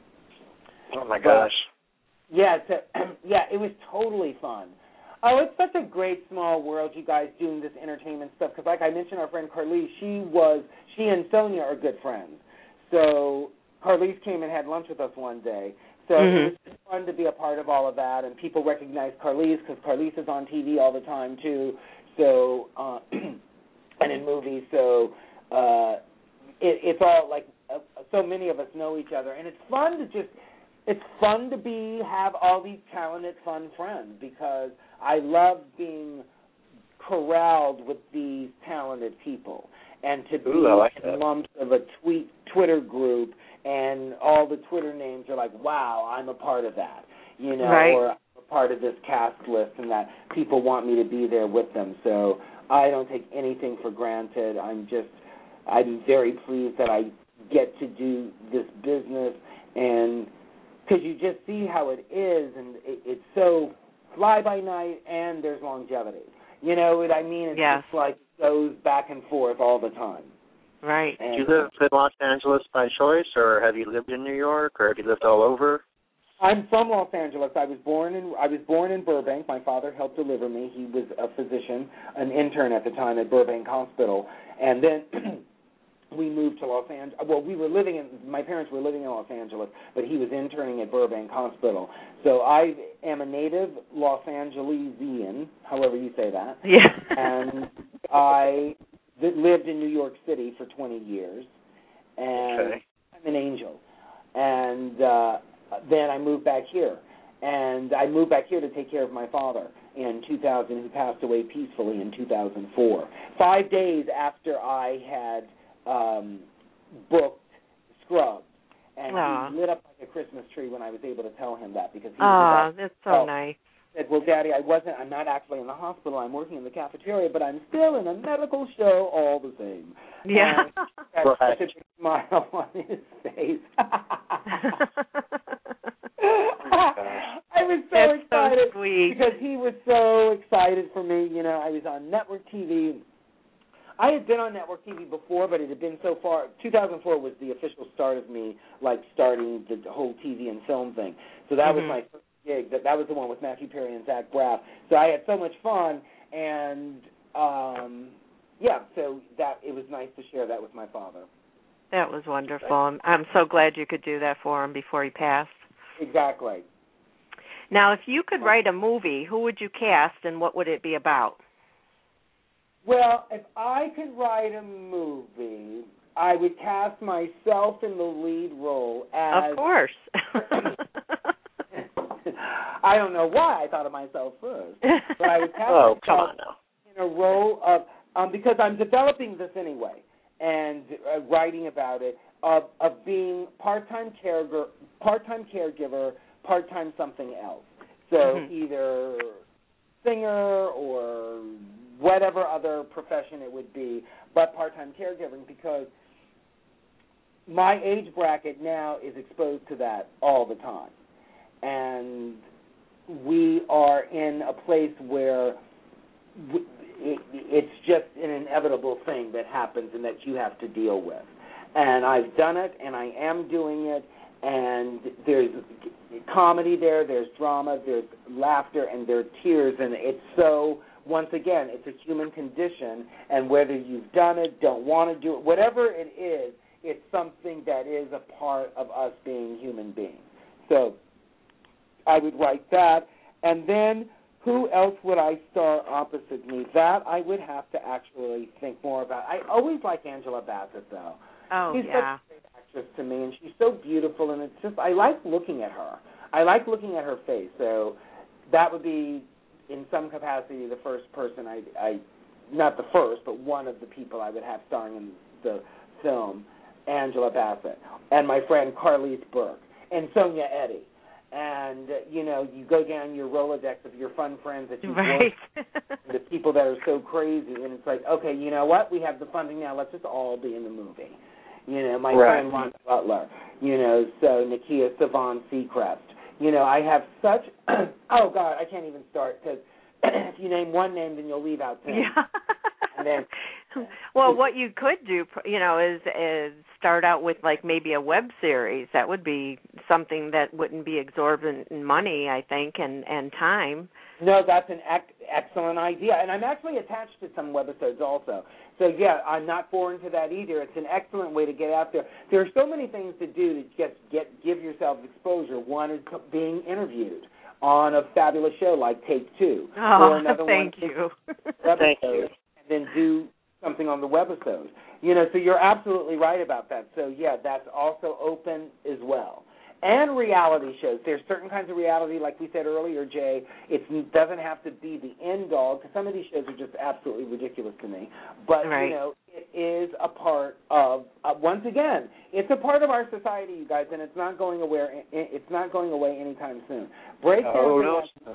Oh, my gosh. But, Yeah, it's a, yeah, it was totally fun. Oh, it's such a great small world, you guys, doing this entertainment stuff. Because, like I mentioned, our friend Carlise, she was, she and Sonia are good friends. So Carlise came and had lunch with us one day. So mm-hmm. it was just fun to be a part of all of that. And people recognize Carlise because Carlise is on T V all the time too. So uh, and in movies. So uh, it, it's all like uh, so many of us know each other, and it's fun to just. It's fun to be have all these talented, fun friends because I love being corralled with these talented people and to be Ooh, I like that. lumps of a tweet Twitter group and all the Twitter names are like, wow, I'm a part of that, you know, right. or I'm a part of this cast list and that people want me to be there with them. So I don't take anything for granted. I'm just, I'm very pleased that I get to do this business and because you just see how it is, and it, it's so fly-by-night, and there's longevity. You know what I mean? It's yes. just like goes back and forth all the time. Right. And, do you live in Los Angeles by choice, or have you lived in New York, or have you lived all over? I'm from Los Angeles. I was born in I was born in Burbank. My father helped deliver me. He was a physician, an intern at the time at Burbank Hospital, and then we moved to Los Angeles. Well, we were living in my parents were living in Los Angeles, but he was interning at Burbank Hospital. So I am a native Los Angelesian, however you say that. Yeah. And I lived in New York City for twenty years, and Okay. I'm an angel. And uh, then I moved back here, and I moved back here to take care of my father in two thousand, who passed away peacefully in two thousand four. Five days after I had um, booked Scrubs, and Aww. he lit up like a Christmas tree when I was able to tell him that, because he Oh, was that's so oh, nice. said, well, Daddy, I wasn't, I'm not actually in the hospital, I'm working in the cafeteria, but I'm still in a medical show all the same. Yeah. And he had Right. such a big smile on his face. I was so That's excited so sweet. because he was so excited for me. You know, I was on network T V. I had been on network T V before, but it had been so far. two thousand four was the official start of me, like, starting the whole T V and film thing. So that Mm-hmm. was my first gig. That that was the one with Matthew Perry and Zach Braff. So I had so much fun, and um, yeah, so that it was nice to share that with my father. That was wonderful. I'm, I'm so glad you could do that for him before he passed. Exactly. Now, if you could write a movie, who would you cast and what would it be about? Well, if I could write a movie, I would cast myself in the lead role as... Of course. I don't know why I thought of myself first, but I would cast Oh, myself come on now. in a role of, um, because I'm developing this anyway, and uh, writing about it, of, of being part-time caregiver, part-time caregiver, part-time something else. So Mm-hmm. either singer or whatever other profession it would be, but part-time caregiving, because my age bracket now is exposed to that all the time. And we are in a place where w- it, it's just an inevitable thing that happens and that you have to deal with. And I've done it, and I am doing it, and there's comedy there, there's drama, there's laughter, and there are tears, and it's so, once again, it's a human condition, and whether you've done it, don't want to do it, whatever it is, it's something that is a part of us being human beings. So I would write that, and then who else would I star opposite me? That I would have to actually think more about. I always like Angela Bassett, though. Oh, she's yeah. such a great actress to me, and she's so beautiful, and it's just, I like looking at her. I like looking at her face, so that would be, in some capacity, the first person I, I not the first, but one of the people I would have starring in the film, Angela Bassett, and my friend Carlise Burke, and Sonia Eddy. And, uh, you know, you go down your Rolodex of your fun friends that you've Right. worked with, the people that are so crazy, and it's like, okay, you know what? We have the funding now. Let's just all be in the movie. You know, my Right. friend Ron Butler, you know, so Nakia Savon Seacrest. You know, I have such, oh, God, I can't even start, because if you name one name, then you'll leave out ten. Yeah. And then, well, what you could do, you know, is is start out with like maybe a web series. That would be something that wouldn't be exorbitant in money, I think, and and time. No, that's an ec- excellent idea, and I'm actually attached to some webisodes also. So yeah, I'm not foreign to that either. It's an excellent way to get out there. There are so many things to do to get get give yourself exposure. One is being interviewed on a fabulous show like Take Two, Oh, or another thank one you. Thank you. and then do something on the webisode. You know, so you're absolutely right about that. So yeah, that's also open as well. And reality shows. There's certain kinds of reality, like we said earlier, Jay. It doesn't have to be the end all, because some of these shows are just absolutely ridiculous to me. But Right. you know, it is a part of. Uh, once again, it's a part of our society, you guys, and it's not going away. It's not going away anytime soon. Break Oh, down. no, it's not.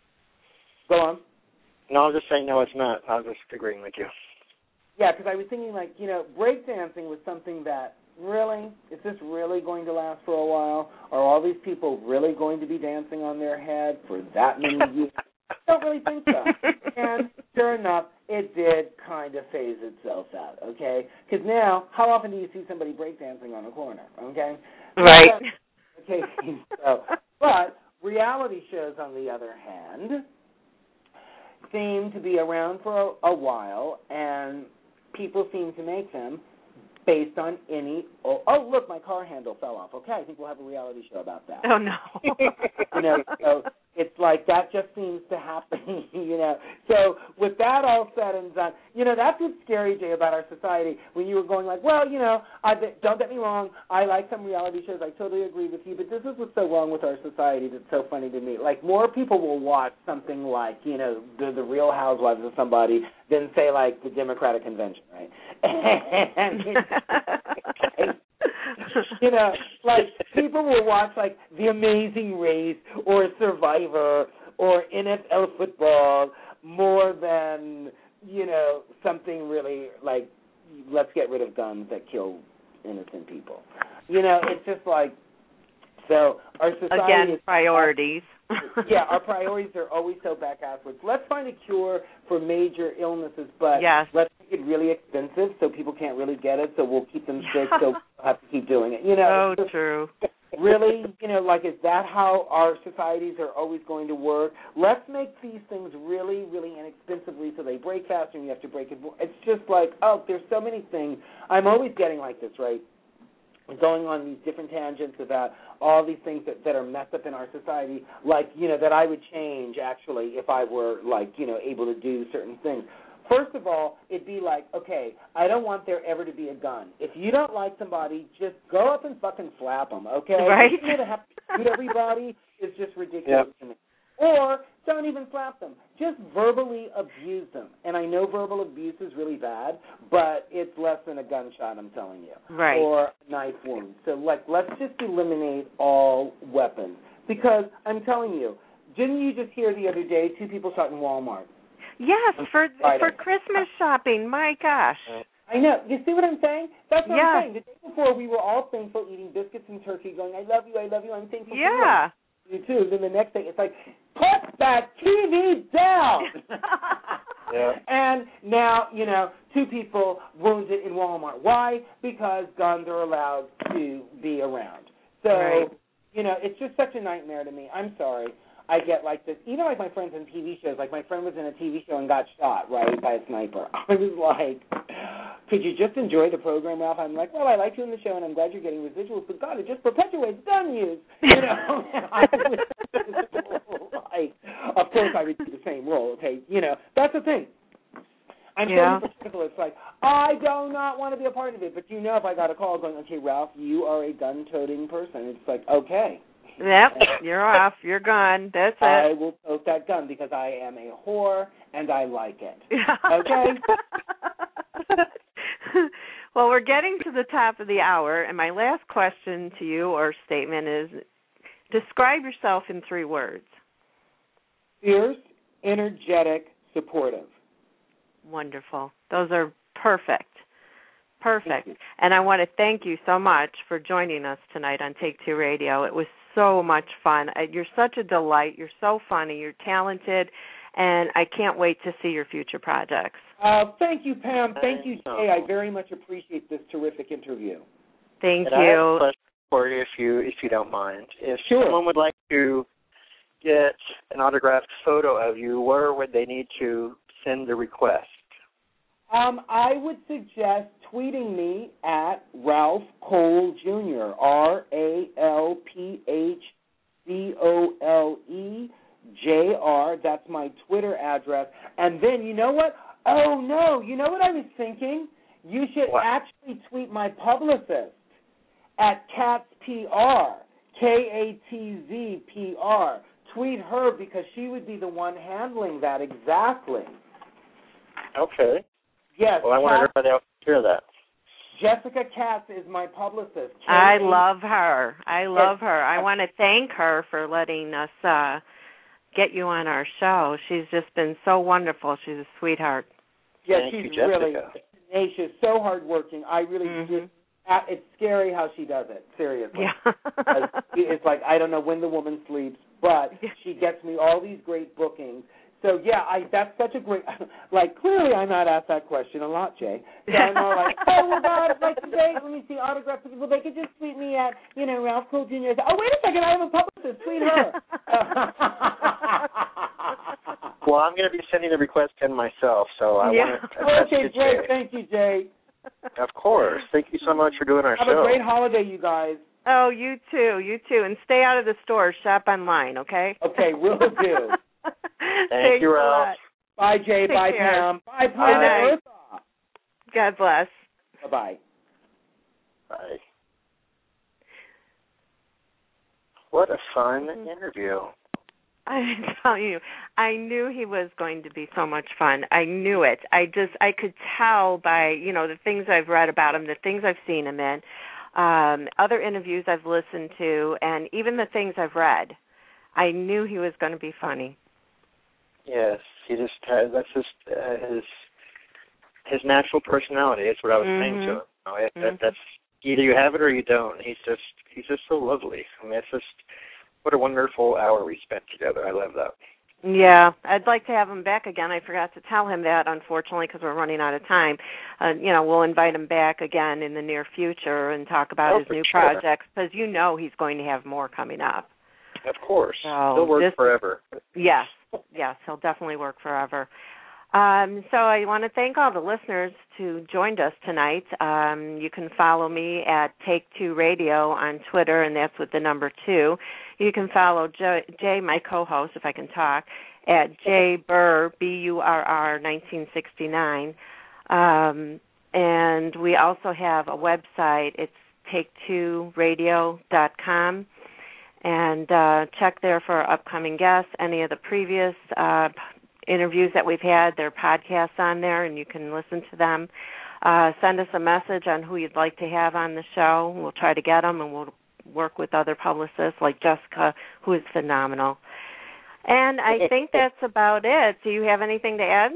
Go on. No, I was just saying, no, it's not. I was just agreeing with you. Yeah, because I was thinking, like, you know, breakdancing was something that, really, is this really going to last for a while? Are all these people really going to be dancing on their head for that many years? don't really think so. And sure enough, it did kind of phase itself out, okay? Because now, how often do you see somebody breakdancing on a corner, okay? Right. Okay, so, but reality shows, on the other hand, seem to be around for a, a while, and people seem to make them based on any, oh, oh, look, my car handle fell off. Okay, I think we'll have a reality show about that. Oh, no. You know, so it's like that just seems to happen, you know. So with that all said and done, you know, that's what's scary, Jay, about our society, when you were going like, well, you know, I, don't get me wrong, I like some reality shows, I totally agree with you, but this is what's so wrong with our society that's so funny to me. Like, more people will watch something like, you know, the, the Real Housewives of somebody than, say, like, the Democratic Convention, right? And you know, like, people will watch, like, The Amazing Race or Survivor or N F L football more than, you know, something really like, let's get rid of guns that kill innocent people. You know, it's just like, so our society... Again, is, priorities. Yeah, our priorities are always so back-asswards. Let's find a cure for major illnesses, but yes. let's make it really expensive so people can't really get it, so we'll keep them sick, so we'll have to keep doing it. You know, so true. Really, you know, like, is that how our societies are always going to work? Let's make these things really, really inexpensively so they break faster and you have to break it more. It's just like, oh, there's so many things. I'm always getting like this, right? Going on these different tangents about all these things that, that are messed up in our society, like, you know, that I would change, actually, if I were, like, you know, able to do certain things. First of all, it'd be like, okay, I don't want there ever to be a gun. If you don't like somebody, just go up and fucking slap them, okay? Right. You know, to have to shoot everybody is just ridiculous yep. to me. Or don't even slap them. Just verbally abuse them. And I know verbal abuse is really bad, but it's less than a gunshot, I'm telling you. Right. Or a knife wound. So, like, let's just eliminate all weapons. Because I'm telling you, didn't you just hear the other day two people shot in Walmart? Yes, for Friday. for Christmas shopping. My gosh. I know. You see what I'm saying? That's what yeah. I'm saying. The day before, we were all thankful, eating biscuits and turkey, going, I love you, I love you, I'm thankful yeah. for you. You too. Then the next day, it's like, put that T V down. yeah. And now, you know, two people wounded in Walmart. Why? Because guns are allowed to be around. So, right. you know, it's just such a nightmare to me. I'm sorry. I get like this, even like my friends in T V shows, like my friend was in a T V show and got shot, right, by a sniper. I was like, could you just enjoy the program, Ralph? I'm like, well, I like you in the show and I'm glad you're getting residuals, but God, it just perpetuates gun use, you know. And I was like, of course I would do the same role, okay, you know. That's the thing. I'm yeah. so hypocritical. It's like, I do not want to be a part of it, but you know if I got a call going, okay, Ralph, you are a gun-toting person, it's like, okay. Yep, you're off. You're gone. That's it. I will poke that gun because I am a whore and I like it. Okay? Well, we're getting to the top of the hour, and my last question to you or statement is, describe yourself in three words. Fierce, energetic, supportive. Wonderful. Those are perfect. Perfect. And I want to thank you so much for joining us tonight on Take Two Radio. It was so much fun. You're such a delight. You're so funny. You're talented. And I can't wait to see your future projects. Uh, thank you, Pam. Thank you, Jay. I very much appreciate this terrific interview. Thank and you. I have a question for you, if you, if you don't mind. If sure. someone would like to get an autographed photo of you, where would they need to send the request? Um, I would suggest tweeting me at Ralph Cole Junior R A L P H C O L E J R. That's my Twitter address. And then, you know what? Oh, no. You know what I was thinking? You should what? actually tweet my publicist at Katz P R, K A T Z P R. Tweet her because she would be the one handling that exactly. Okay. Yes. Well, I want everybody else to hear that. Jessica Katz is my publicist. I love her. I love her. I want to thank her for letting us uh, get you on our show. She's just been so wonderful. She's a sweetheart. Yeah, thank she's you, really tenacious, so hardworking. I really mm-hmm. just, it's scary how she does it, seriously. Yeah. It's like, I don't know when the woman sleeps, but she gets me all these great bookings. So yeah, I that's such a great. Like clearly, I'm not asked that question a lot, Jay. So I'm more like, oh well, God, like today, let me see autographs. Well, they could just tweet me at you know Ralph Cole Junior Oh wait a second, I have a publicist. Tweet her. Well, I'm going to be sending the request in myself, so I yeah. want to. Okay, great. Thank you, Jay. Of course. Thank you so much for doing our have show. Have a great holiday, you guys. Oh, you too. You too. And stay out of the stores. Shop online, okay? Okay, will do. Thank Thanks you, Ralph. Bye, Jay. Take Bye, care. Pam. Bye, Planet Earth. God bless. Bye-bye. Bye. What a fun interview. I tell you, I knew he was going to be so much fun. I knew it. I just, I could tell by, you know, the things I've read about him, the things I've seen him in, um, other interviews I've listened to, and even the things I've read. I knew he was going to be funny. Yes, he just has, that's just uh, his his natural personality. That's what I was mm-hmm. saying to him. You know, it, mm-hmm. that, that's either you have it or you don't. He's just he's just so lovely. I mean, it's just what a wonderful hour we spent together. I love that. Yeah, I'd like to have him back again. I forgot to tell him that, unfortunately, because we're running out of time. Uh, you know, we'll invite him back again in the near future and talk about oh, his new sure. projects, because you know he's going to have more coming up. Of course. So he'll work this, forever. Yes, yes, he'll definitely work forever. Um, so I want to thank all the listeners who joined us tonight. Um, you can follow me at Take Two Radio on Twitter, and that's with the number two. You can follow Jay, Jay my co-host, if I can talk, at J Burr, B U R R, nineteen sixty-nine. Um, and we also have a website. It's take two radio dot com. And uh, check there for our upcoming guests, any of the previous uh, interviews that we've had. There are podcasts on there, and you can listen to them. Uh, send us a message on who you'd like to have on the show. We'll try to get them, and we'll work with other publicists like Jessica, who is phenomenal. And I think that's about it. Do you have anything to add?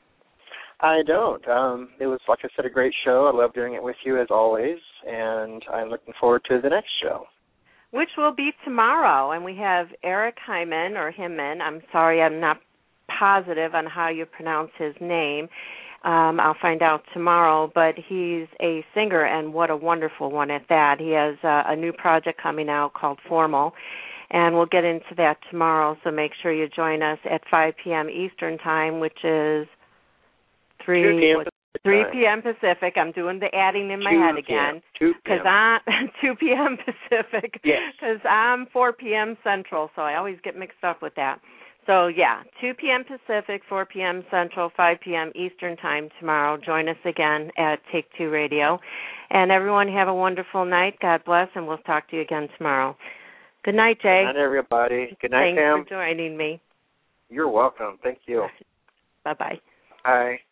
I don't. Um, it was, like I said, a great show. I love doing it with you, as always, and I'm looking forward to the next show. Which will be tomorrow, and we have Eric Hyman, or Hyman. I'm sorry, I'm not positive on how you pronounce his name. Um, I'll find out tomorrow, but he's a singer, and what a wonderful one at that. He has uh, a new project coming out called Formal, and we'll get into that tomorrow, so make sure you join us at five p.m. Eastern Time, which is three p.m. Pacific. I'm doing the adding in my head again. Because I'm two p.m. Pacific. Yes. Because I'm four p.m. Central, so I always get mixed up with that. So, yeah, two p.m. Pacific, four p.m. Central, five p.m. Eastern Time tomorrow. Join us again at Take Two Radio. And everyone have a wonderful night. God bless, and we'll talk to you again tomorrow. Good night, Jay. Good night, everybody. Good night, Thanks Pam. Thanks for joining me. You're welcome. Thank you. Bye-bye. Bye.